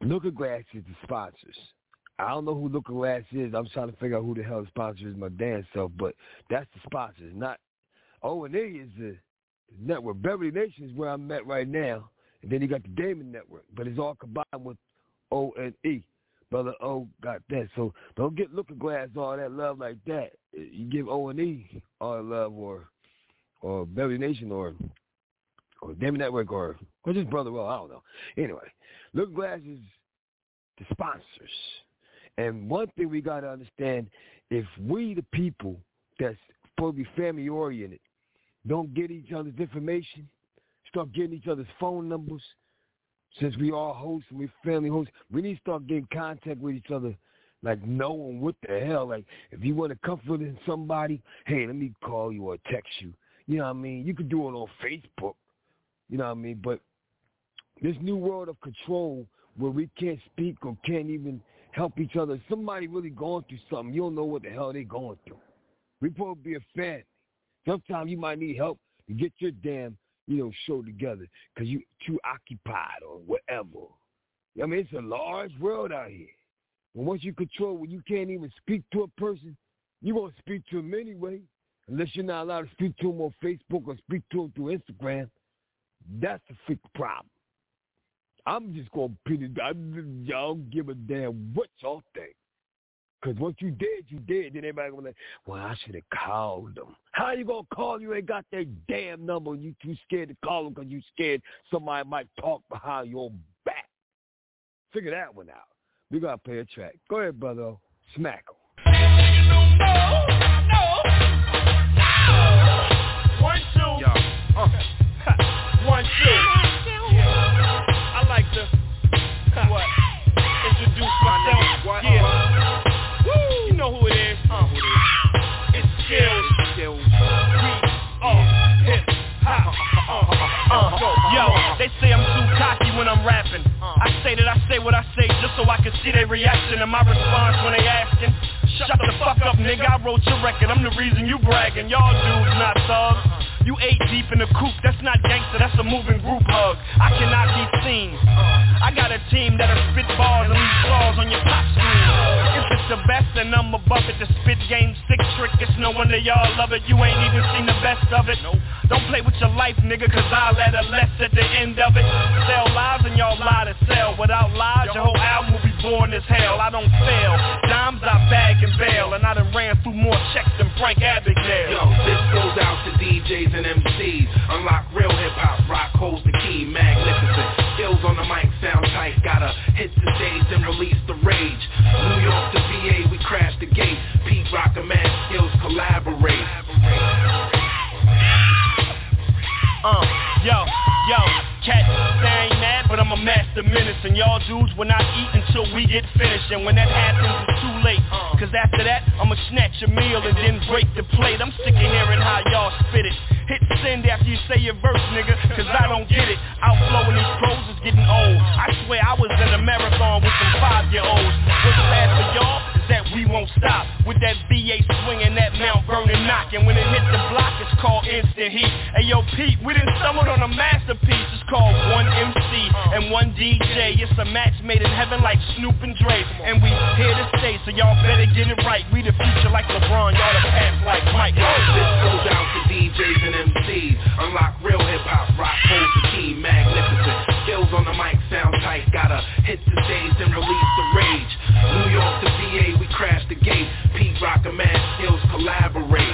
S16: Looking Glass is the sponsors. I don't know who Looking Glass is. I'm trying to figure out who the hell the sponsor is my damn self, but that's the sponsors. Not O&E is the network. Beverly Nation is where I'm at right now, and then you got the Damon Network, but it's all combined with O&E. Brother O got that, so don't get Looking Glass all that love like that. You give O&E all the love, or Beverly Nation, or Damon Network, or just Brother O. I don't know. Anyway, Looking Glass is the sponsors. And one thing we got to understand, if we, the people that's supposed to be family-oriented, don't get each other's information, start getting each other's phone numbers, since we all hosts and we family hosts, we need to start getting contact with each other, like knowing what the hell. Like, if you want to comfort in somebody, hey, let me call you or text you. You know what I mean? You could do it on Facebook. You know what I mean? But this new world of control where we can't speak or can't even help each other. Somebody really going through something, you don't know what the hell they going through. We supposed to be a family. Sometimes you might need help to get your damn, show together because you too occupied or whatever. I mean, it's a large world out here. And once you control when you can't even speak to a person, you're going to speak to them anyway, unless you're not allowed to speak to them on Facebook or speak to them through Instagram. That's the freaking problem. I'm just going to put it, y'all don't give a damn what y'all think. Because once you did, then everybody going to be like, well, I should have called them. How you going to call? You ain't got their damn number and you too scared to call them because you scared somebody might talk behind your back. Figure that one out. We got to play a track. Go ahead, brother. Smack them.
S9: No. 1, 2. Yo. 1, 2. I like to introduce myself. Yeah. Woo. You know who it is. It's Skills. We are hip hop. Yo, they say I'm too cocky when I'm rapping. I say that I say what I say just so I can see their reaction and my response when they asking. Shut the fuck up, nigga. I wrote your record. I'm the reason you bragging. Y'all dudes not thugs. You 8 deep in the coop, that's not gangster, that's a moving group hug. I cannot be seen. I got a team that'll spit balls and leave claws on your pop screen. If it's the best, then I'm above it. The spit game sick trick, it's no wonder y'all love it. You ain't even seen the best of it. Don't play with your life, nigga, cause I'll add a less at the end of it. Sell lives and y'all lie to sell. Without lies, your whole album will be boring as hell. I don't fail. Dimes I bag and bail, and I done ran through more checks than Frank Abagnale.
S19: Yo, this goes out to DJs and MCs. Unlock real hip-hop, rock holds the key, magnificent. Skills on the mic sound tight, gotta hit the stage and release the rage. New York to VA, we crash the gate. Pete Rock and Mad Skills collaborate. Yo, cat, I ain't mad, but I'm a master menace. And y'all dudes will not eat until we get finished. And when that happens, it's too late. Cause after that, I'ma snatch a meal and then break the plate. I'm sick of hearing how y'all spit it. Hit send after you say your verse, nigga, cause I don't get it. Outflowing these pros is getting old. I swear I was in a marathon with some 5-year-olds. What's bad for y'all is that we won't stop. With that VA swinging, that Mount Vernon knock. And when it hit the block, it's called instant heat. Hey yo, Pete, we done stumbled on a masterpiece. It's called One MC and One DJ. It's a match made in heaven like Snoop and Dre. And we here to stay, so y'all better get it right. We the future like LeBron, y'all the past like Mike. Yo, this goes out to DJs and MCs. Unlock real hip-hop, rock holds the key, magnificent. Skills on the mic sound tight, gotta hit the stage and release the rage. New York to VA, we crash the gate. Pete Rock and Mad Skills collaborate.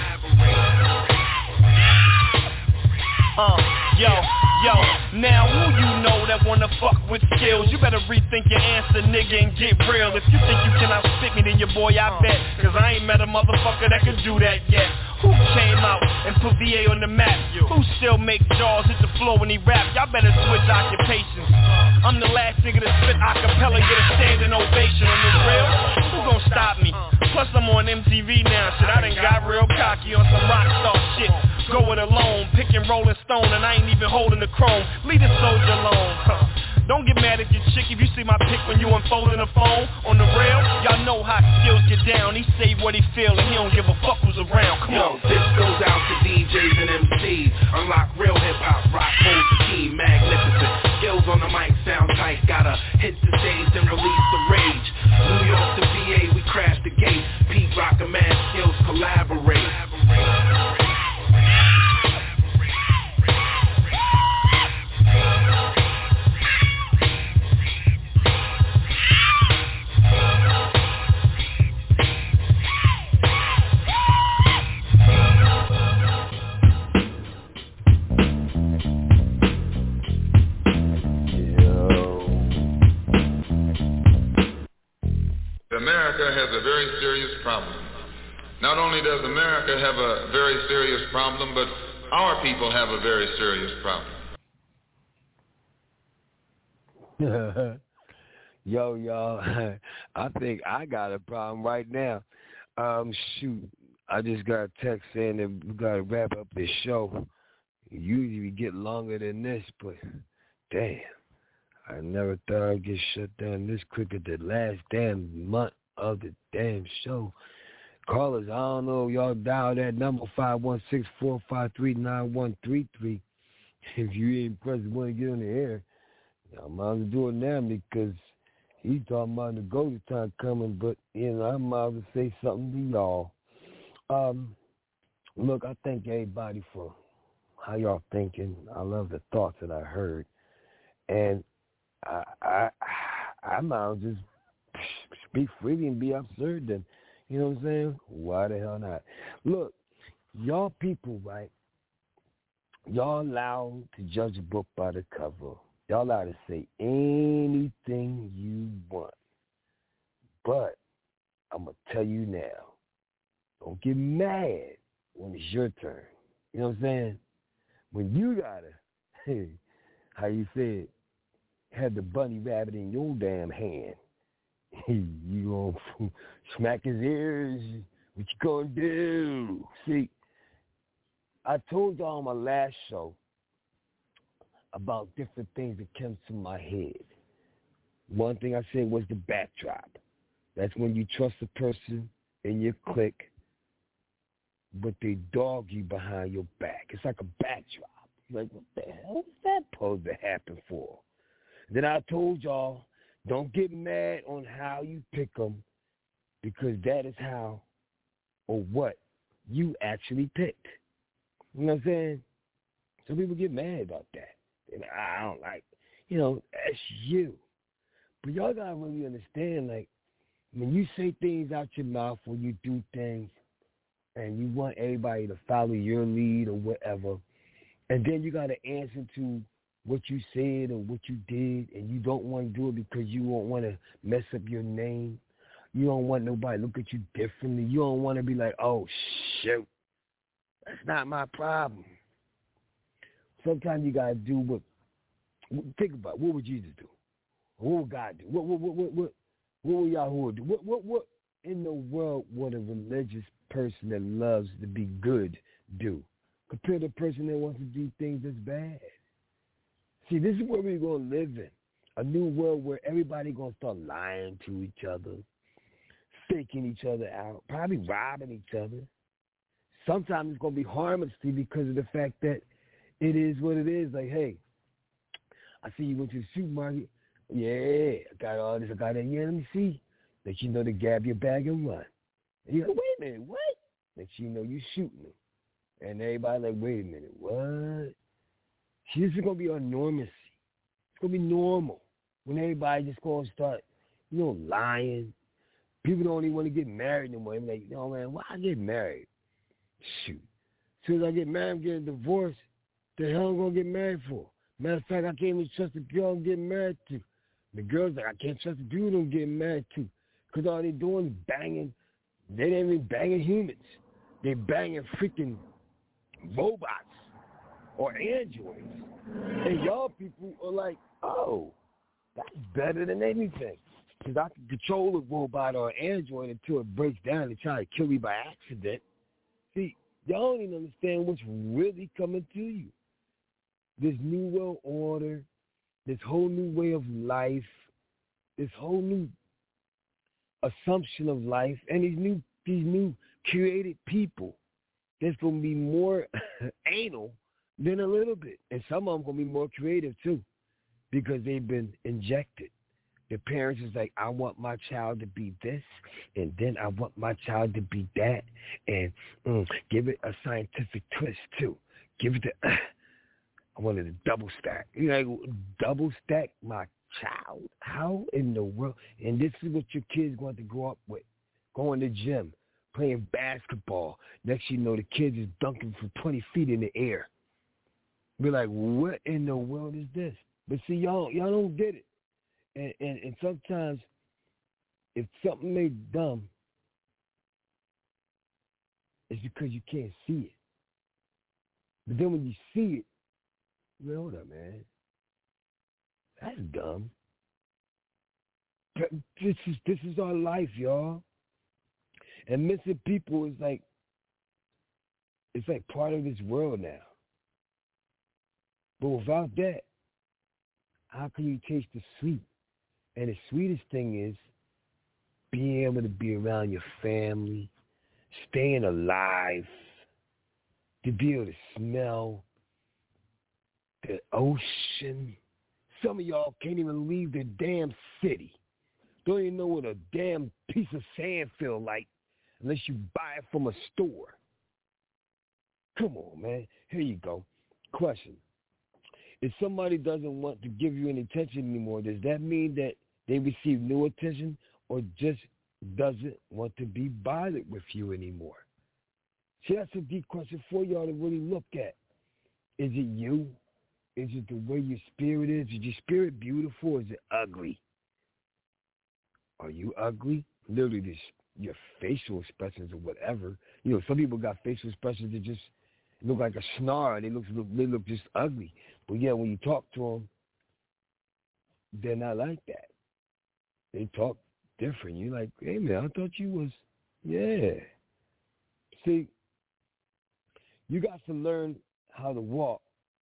S19: Yo, now who you know that wanna fuck with Skills? You better rethink your answer, nigga, and get real. If you think you cannot spit me, then your boy I bet. Cause I ain't met a motherfucker that could do that yet. Who came out and put VA on the map? Who still make jaws hit the floor when he rap? Y'all better switch occupations. I'm the last nigga to spit acapella, get a standing ovation on the real. Who gon' stop me? Plus I'm on MTV now, shit, I done got real cocky on some rock star shit. Go it alone, picking Rolling Stone, and I ain't even holding the chrome. Leave the soldier alone. Don't get mad at your chick if you see my pic when you unfolding the phone. On the rail, y'all know how Skills get down. He say what he feel and he don't give a fuck who's around. Come on. This goes out to DJs and MCs. Unlock real hip-hop, rock holds the key, magnificent. Skills
S9: on the mic, sound tight. Gotta hit the stage and release the rage. New York to VA, we crash the gate. Pete Rock and Mad Skills collaborate.
S20: America has a very serious problem. Not only does America have a very serious problem, but our people have a very serious problem.
S8: Yo, y'all, I think I got a problem right now. Shoot, I just got a text saying that we got to wrap up this show. Usually we get longer than this, but damn. I never thought I'd get shut down this quick at the last damn month of the damn show. Callers, I don't know, y'all dial that number 516-453-9133. If you ain't pressed want to get on the air, I might as well do it now because he's talking about the golden time coming, but, you know, I might as well say something to y'all. Look, I thank everybody for how y'all thinking. I love the thoughts that I heard. And I might as well just speak freely and be absurd then. You know what I'm saying? Why the hell not? Look, y'all people, right? Y'all allowed to judge a book by the cover. Y'all allowed to say anything you want. But I'm going to tell you now, don't get mad when it's your turn. You know what I'm saying? When you got to, how you said, have the bunny rabbit in your damn hand. You gonna smack his ears? What you gonna do? See, I told y'all on my last show about different things that came to my head. One thing I said was the backdrop. That's when you trust a person in your clique, but they dog you behind your back. It's like a backdrop. Like, what the hell is that supposed to happen for? Then I told y'all, don't get mad on how you pick them because that is how or what you actually picked. You know what I'm saying? Some people get mad about that. And I don't like, you know, that's you. But y'all got to really understand, like, when you say things out your mouth or you do things and you want everybody to follow your lead or whatever, and then you got to answer to what you said or what you did, and you don't want to do it because you don't want to mess up your name. You don't want nobody to look at you differently. You don't want to be like, oh, shoot, that's not my problem. Sometimes you got to do what, think about, what would Jesus do? What would God do? What would Yahuwah do? What in the world would a religious person that loves to be good do compared to a person that wants to do things that's bad? See, this is where we're going to live in. A new world where everybody going to start lying to each other, faking each other out, probably robbing each other. Sometimes it's going to be harmless because of the fact that it is what it is. Like, hey, I see you went to the supermarket. Yeah, I got all this, I got that. Yeah, let me see. That you know to grab your bag and run. And you're like, wait a minute, what? That you know you shooting them. And everybody like, wait a minute, what? See, this is going to be enormous. It's going to be normal when everybody just going to start, you know, lying. People don't even want to get married anymore. They're like, no, man, why I get married? Shoot. As soon as I get married, I'm getting divorced. The hell am I going to get married for? Matter of fact, I can't even trust the girl I'm getting married to. The girl's like, I can't trust the dude I'm getting married to. Because all they doing is banging. They ain't even banging humans. They banging freaking robots or androids. And y'all people are like, oh, that's better than anything. Because I can control a robot or an android until it breaks down and try to kill me by accident. See, y'all don't even understand what's really coming to you. This new world order, this whole new way of life, this whole new assumption of life, and these new created people that's going to be more anal than a little bit. And some of them going to be more creative too. because they've been injected. The parents is like, I want my child to be this, and then I want my child to be that, and give it a scientific twist too. Give it I wanted a double stack. You like double stack my child? How in the world? And this is what your kids going to grow up with: going to the gym, playing basketball. Next you know, the kids is dunking from 20 feet in the air. We're like, what in the world is this? But see, y'all don't get it. And sometimes if something made dumb, it's because you can't see it. But then when you see it, you know, hold up, man. That's dumb. But this is our life, y'all. And missing people is like, it's like part of this world now. But without that, how can you taste the sweet? And the sweetest thing is being able to be around your family, staying alive, to be able to smell the ocean. Some of y'all can't even leave the damn city. Don't even know what a damn piece of sand feel like unless you buy it from a store. Come on, man. Here you go. Question. If somebody doesn't want to give you any attention anymore, does that mean that they receive no attention or just doesn't want to be bothered with you anymore? See, that's a deep question for y'all to really look at. Is it you? Is it the way your spirit is? Is your spirit beautiful or is it ugly? Are you ugly? Literally, this, your facial expressions or whatever. You know, some people got facial expressions that just look like a snarl. They look just ugly. But yeah, when you talk to them, they're not like that. They talk different. You're like, hey man, I thought you was, yeah. See, you got to learn how to walk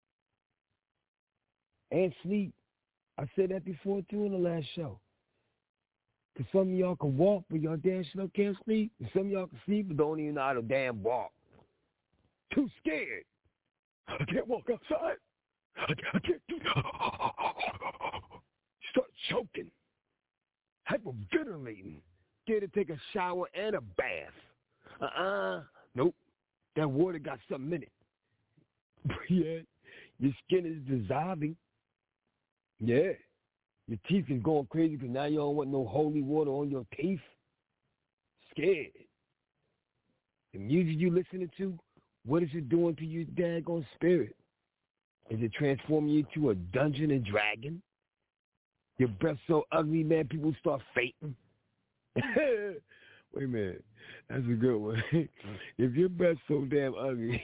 S8: and sleep. I said that before too in the last show. Because some of y'all can walk, but y'all damn sure can't sleep. And some of y'all can sleep, but don't even know how to damn walk. Too scared. I can't walk outside. I can't do that. Start choking. Hyperventilating. Scared to take a shower and a bath. Nope. That water got something in it. Yeah. Your skin is dissolving. Yeah. Your teeth is going crazy because now you don't want no holy water on your teeth. Scared. The music you listening to, what is it doing to your daggone spirit? Is it transforming you to a Dungeon and Dragon? Your breath so ugly, man, people start fainting. Wait a minute. That's a good one. If your breath's so damn ugly,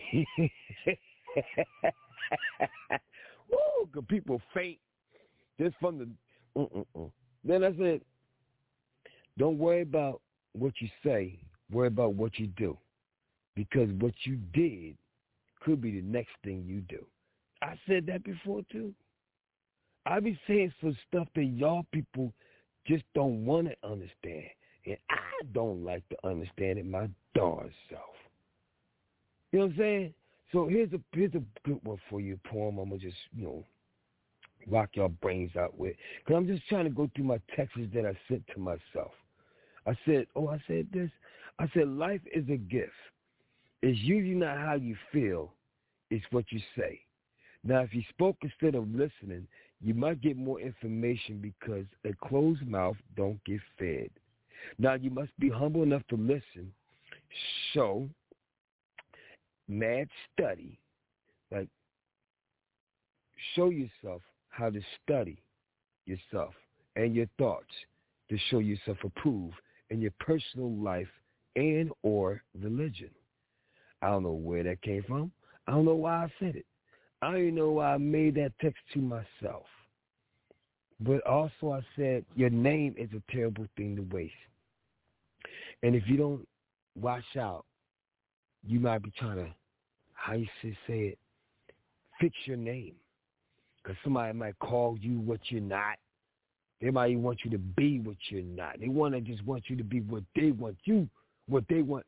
S8: woo, because people faint just from the, Then I said, don't worry about what you say. Worry about what you do. Because what you did could be the next thing you do. I said that before, too. I be saying some stuff that y'all people just don't want to understand. And I don't like to understand it my darn self. You know what I'm saying? So here's a good one for you, poem. I'm going to just, rock your brains out with. Because I'm just trying to go through my texts that I sent to myself. I said this. I said, life is a gift. It's usually not how you feel. It's what you say. Now, if you spoke instead of listening, you might get more information because a closed mouth don't get fed. Now, you must be humble enough to listen. So, mad study. Like, show yourself how to study yourself and your thoughts to show yourself approved in your personal life and or religion. I don't know where that came from. I don't know why I said it. I don't even know why I made that text to myself. But also I said, your name is a terrible thing to waste. And if you don't watch out, you might be trying to, how you should say it, fix your name. Because somebody might call you what you're not. They might even want you to be what you're not. They just want you to be what they want you, what they want,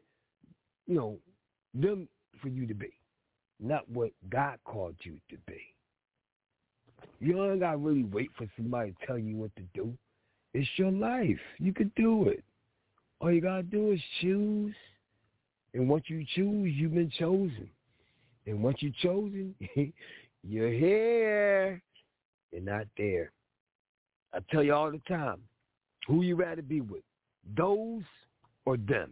S8: them for you to be. Not what God called you to be. You don't got to really wait for somebody to tell you what to do. It's your life. You could do it. All you got to do is choose. And once you choose, you've been chosen. And once you're chosen, you're here. You're not there. I tell you all the time, who you rather be with, those or them?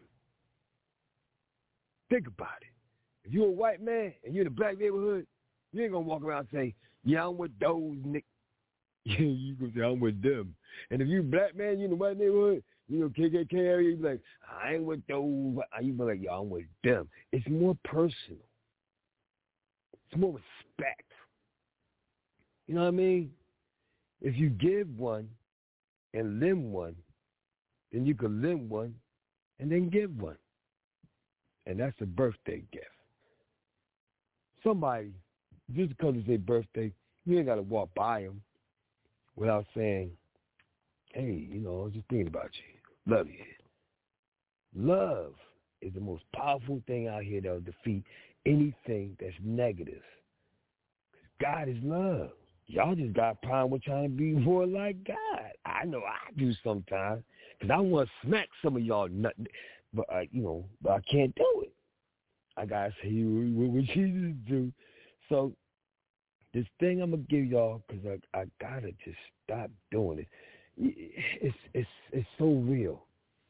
S8: Think about it. If you're a white man and you're in a black neighborhood, you ain't going to walk around and say, yeah, I'm with those, Nick. You going to say, I'm with them. And if you're a black man, you're in a white neighborhood, you know, KKK area, you be like, I ain't with those. You be like, yo, I'm with them. It's more personal. It's more respect. You know what I mean? If you give one and lend one, then you can lend one and then give one. And that's a birthday gift. Somebody, just because it's their birthday, you ain't got to walk by them without saying, hey, you know, I was just thinking about you. Love you. Love is the most powerful thing out here that will defeat anything that's negative. God is love. Y'all just got a problem with trying to be more like God. I know I do sometimes because I want to smack some of y'all nothing, but I can't do it. I got to say what would Jesus do. So this thing I'm going to give y'all, because I got to just stop doing it. It's so real.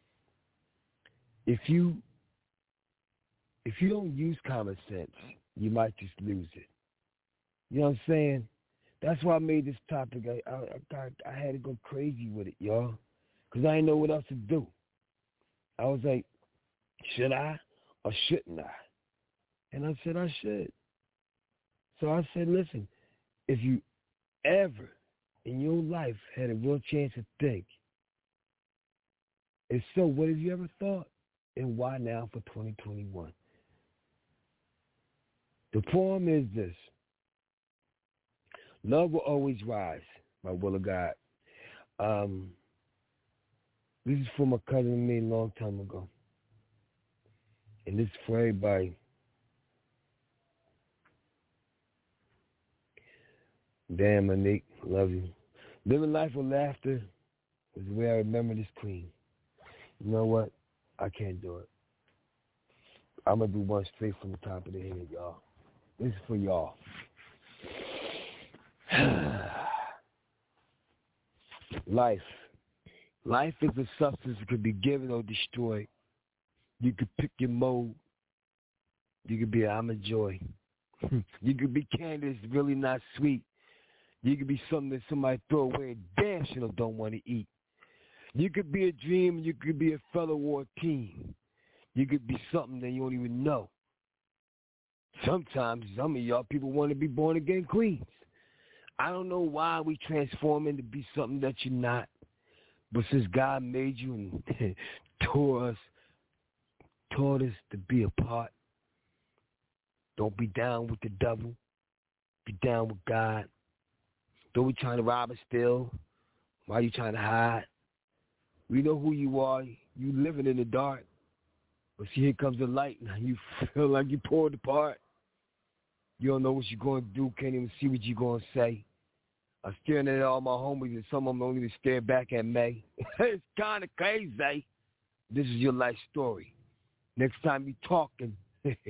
S8: If you don't use common sense, you might just lose it. You know what I'm saying? That's why I made this topic. I had to go crazy with it, y'all, because I didn't know what else to do. I was like, should I or shouldn't I? And I said I should. So I said, listen, if you ever in your life had a real chance to think, if so, what have you ever thought? And why now for 2021? The poem is this. Love will always rise, by will of God. This is for my cousin and me a long time ago. And this is for everybody. Damn, Monique, love you. Living life with laughter is the way I remember this queen. You know what? I can't do it. I'm going to do one straight from the top of the head, y'all. This is for y'all. Life. Life is a substance that could be given or destroyed. You could pick your mode. You could be I'm a joy. You could be candy that's really not sweet. You could be something that somebody throw away and damn sure don't want to eat. You could be a dream. You could be a fellow war team. You could be something that you don't even know. Sometimes some of y'all people want to be born again queens. I don't know why we transform into be something that you're not. But since God made you and taught us to be apart, don't be down with the devil. Be down with God. Don't be trying to rob or steal. Why are you trying to hide? We know who you are. You living in the dark. But see, here comes the light. Now you feel like you pulled apart. You don't know what you're going to do. Can't even see what you're going to say. I'm staring at all my homies, and some of them don't even stare back at me. It's kind of crazy. This is your life story. Next time you talking, make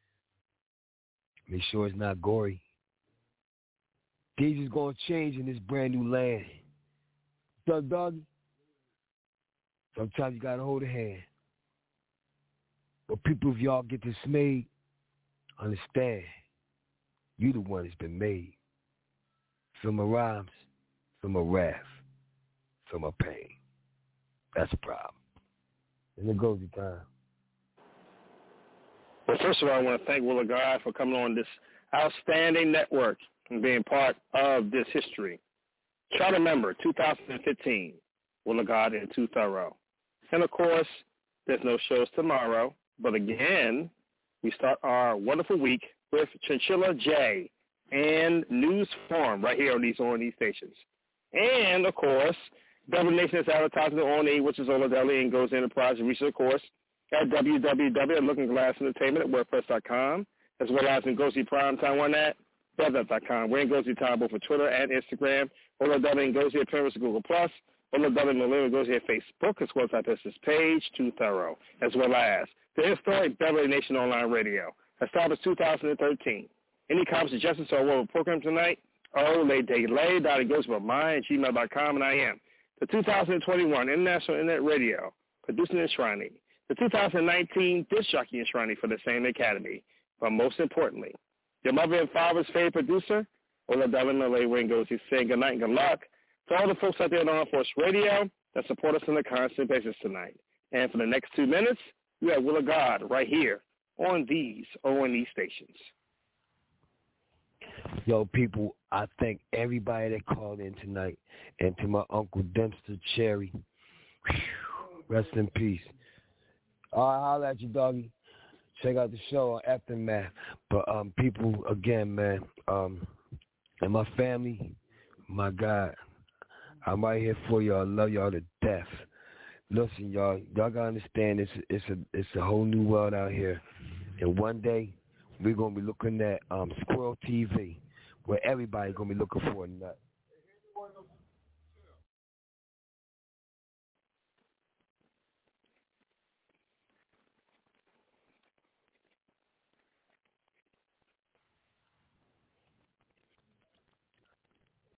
S8: sure it's not gory. Things is going to change in this brand new land. What's up, doggy? Sometimes you got to hold a hand. But people, if y'all get dismayed, understand, you the one that's been made. Feel my rhymes, feel my wrath, feel my pain. That's a problem. And it goes your time.
S3: Well, first of all, I want to thank Will of God for coming on this outstanding network and being part of this history. Try to remember, 2015, Will of God and Too Thorough. And, of course, there's no shows tomorrow. But, again, we start our wonderful week with Chinchilla J and News Forum right here on these stations. And, of course, Double Nation is advertising on E, which is Ola Deli and Goes Enterprise. And reach, of course, at www.lookingglassentertainment@wordpress.com, as well as Ngozi Primetime on that. BuzzUp.com. Wayne Ngozi Time both for Twitter and Instagram. Ola W. Ngozi appearance at Google+. Ola W. Ngozi at Facebook, as well as our business page, Too Thorough, as well as the historic Beverly Nation Online Radio, established 2013. Any comments, suggestions, or what program tonight? gmail.com, and I am the 2021 International Internet Radio, producing and enshrining, the 2019 disc jockey enshrining for the same academy, but most importantly, your mother and father's favorite producer, Ola W. Wayne Ngozi, saying good night and good luck to all the folks out there on Armed Force Radio that support us on a constant basis tonight. And for the next 2 minutes, we have Will of God right here on these O&E stations.
S8: Yo, people, I thank everybody that called in tonight, and to my Uncle Dempster Cherry. Rest in peace. All right, holla at you, doggy. Check out the show on Aftermath. But people, again, man, and my family, my God, I'm right here for y'all. I love y'all to death. Listen, y'all gotta understand it's a whole new world out here, and one day we're gonna be looking at Squirrel TV, where everybody's gonna be looking for a nut.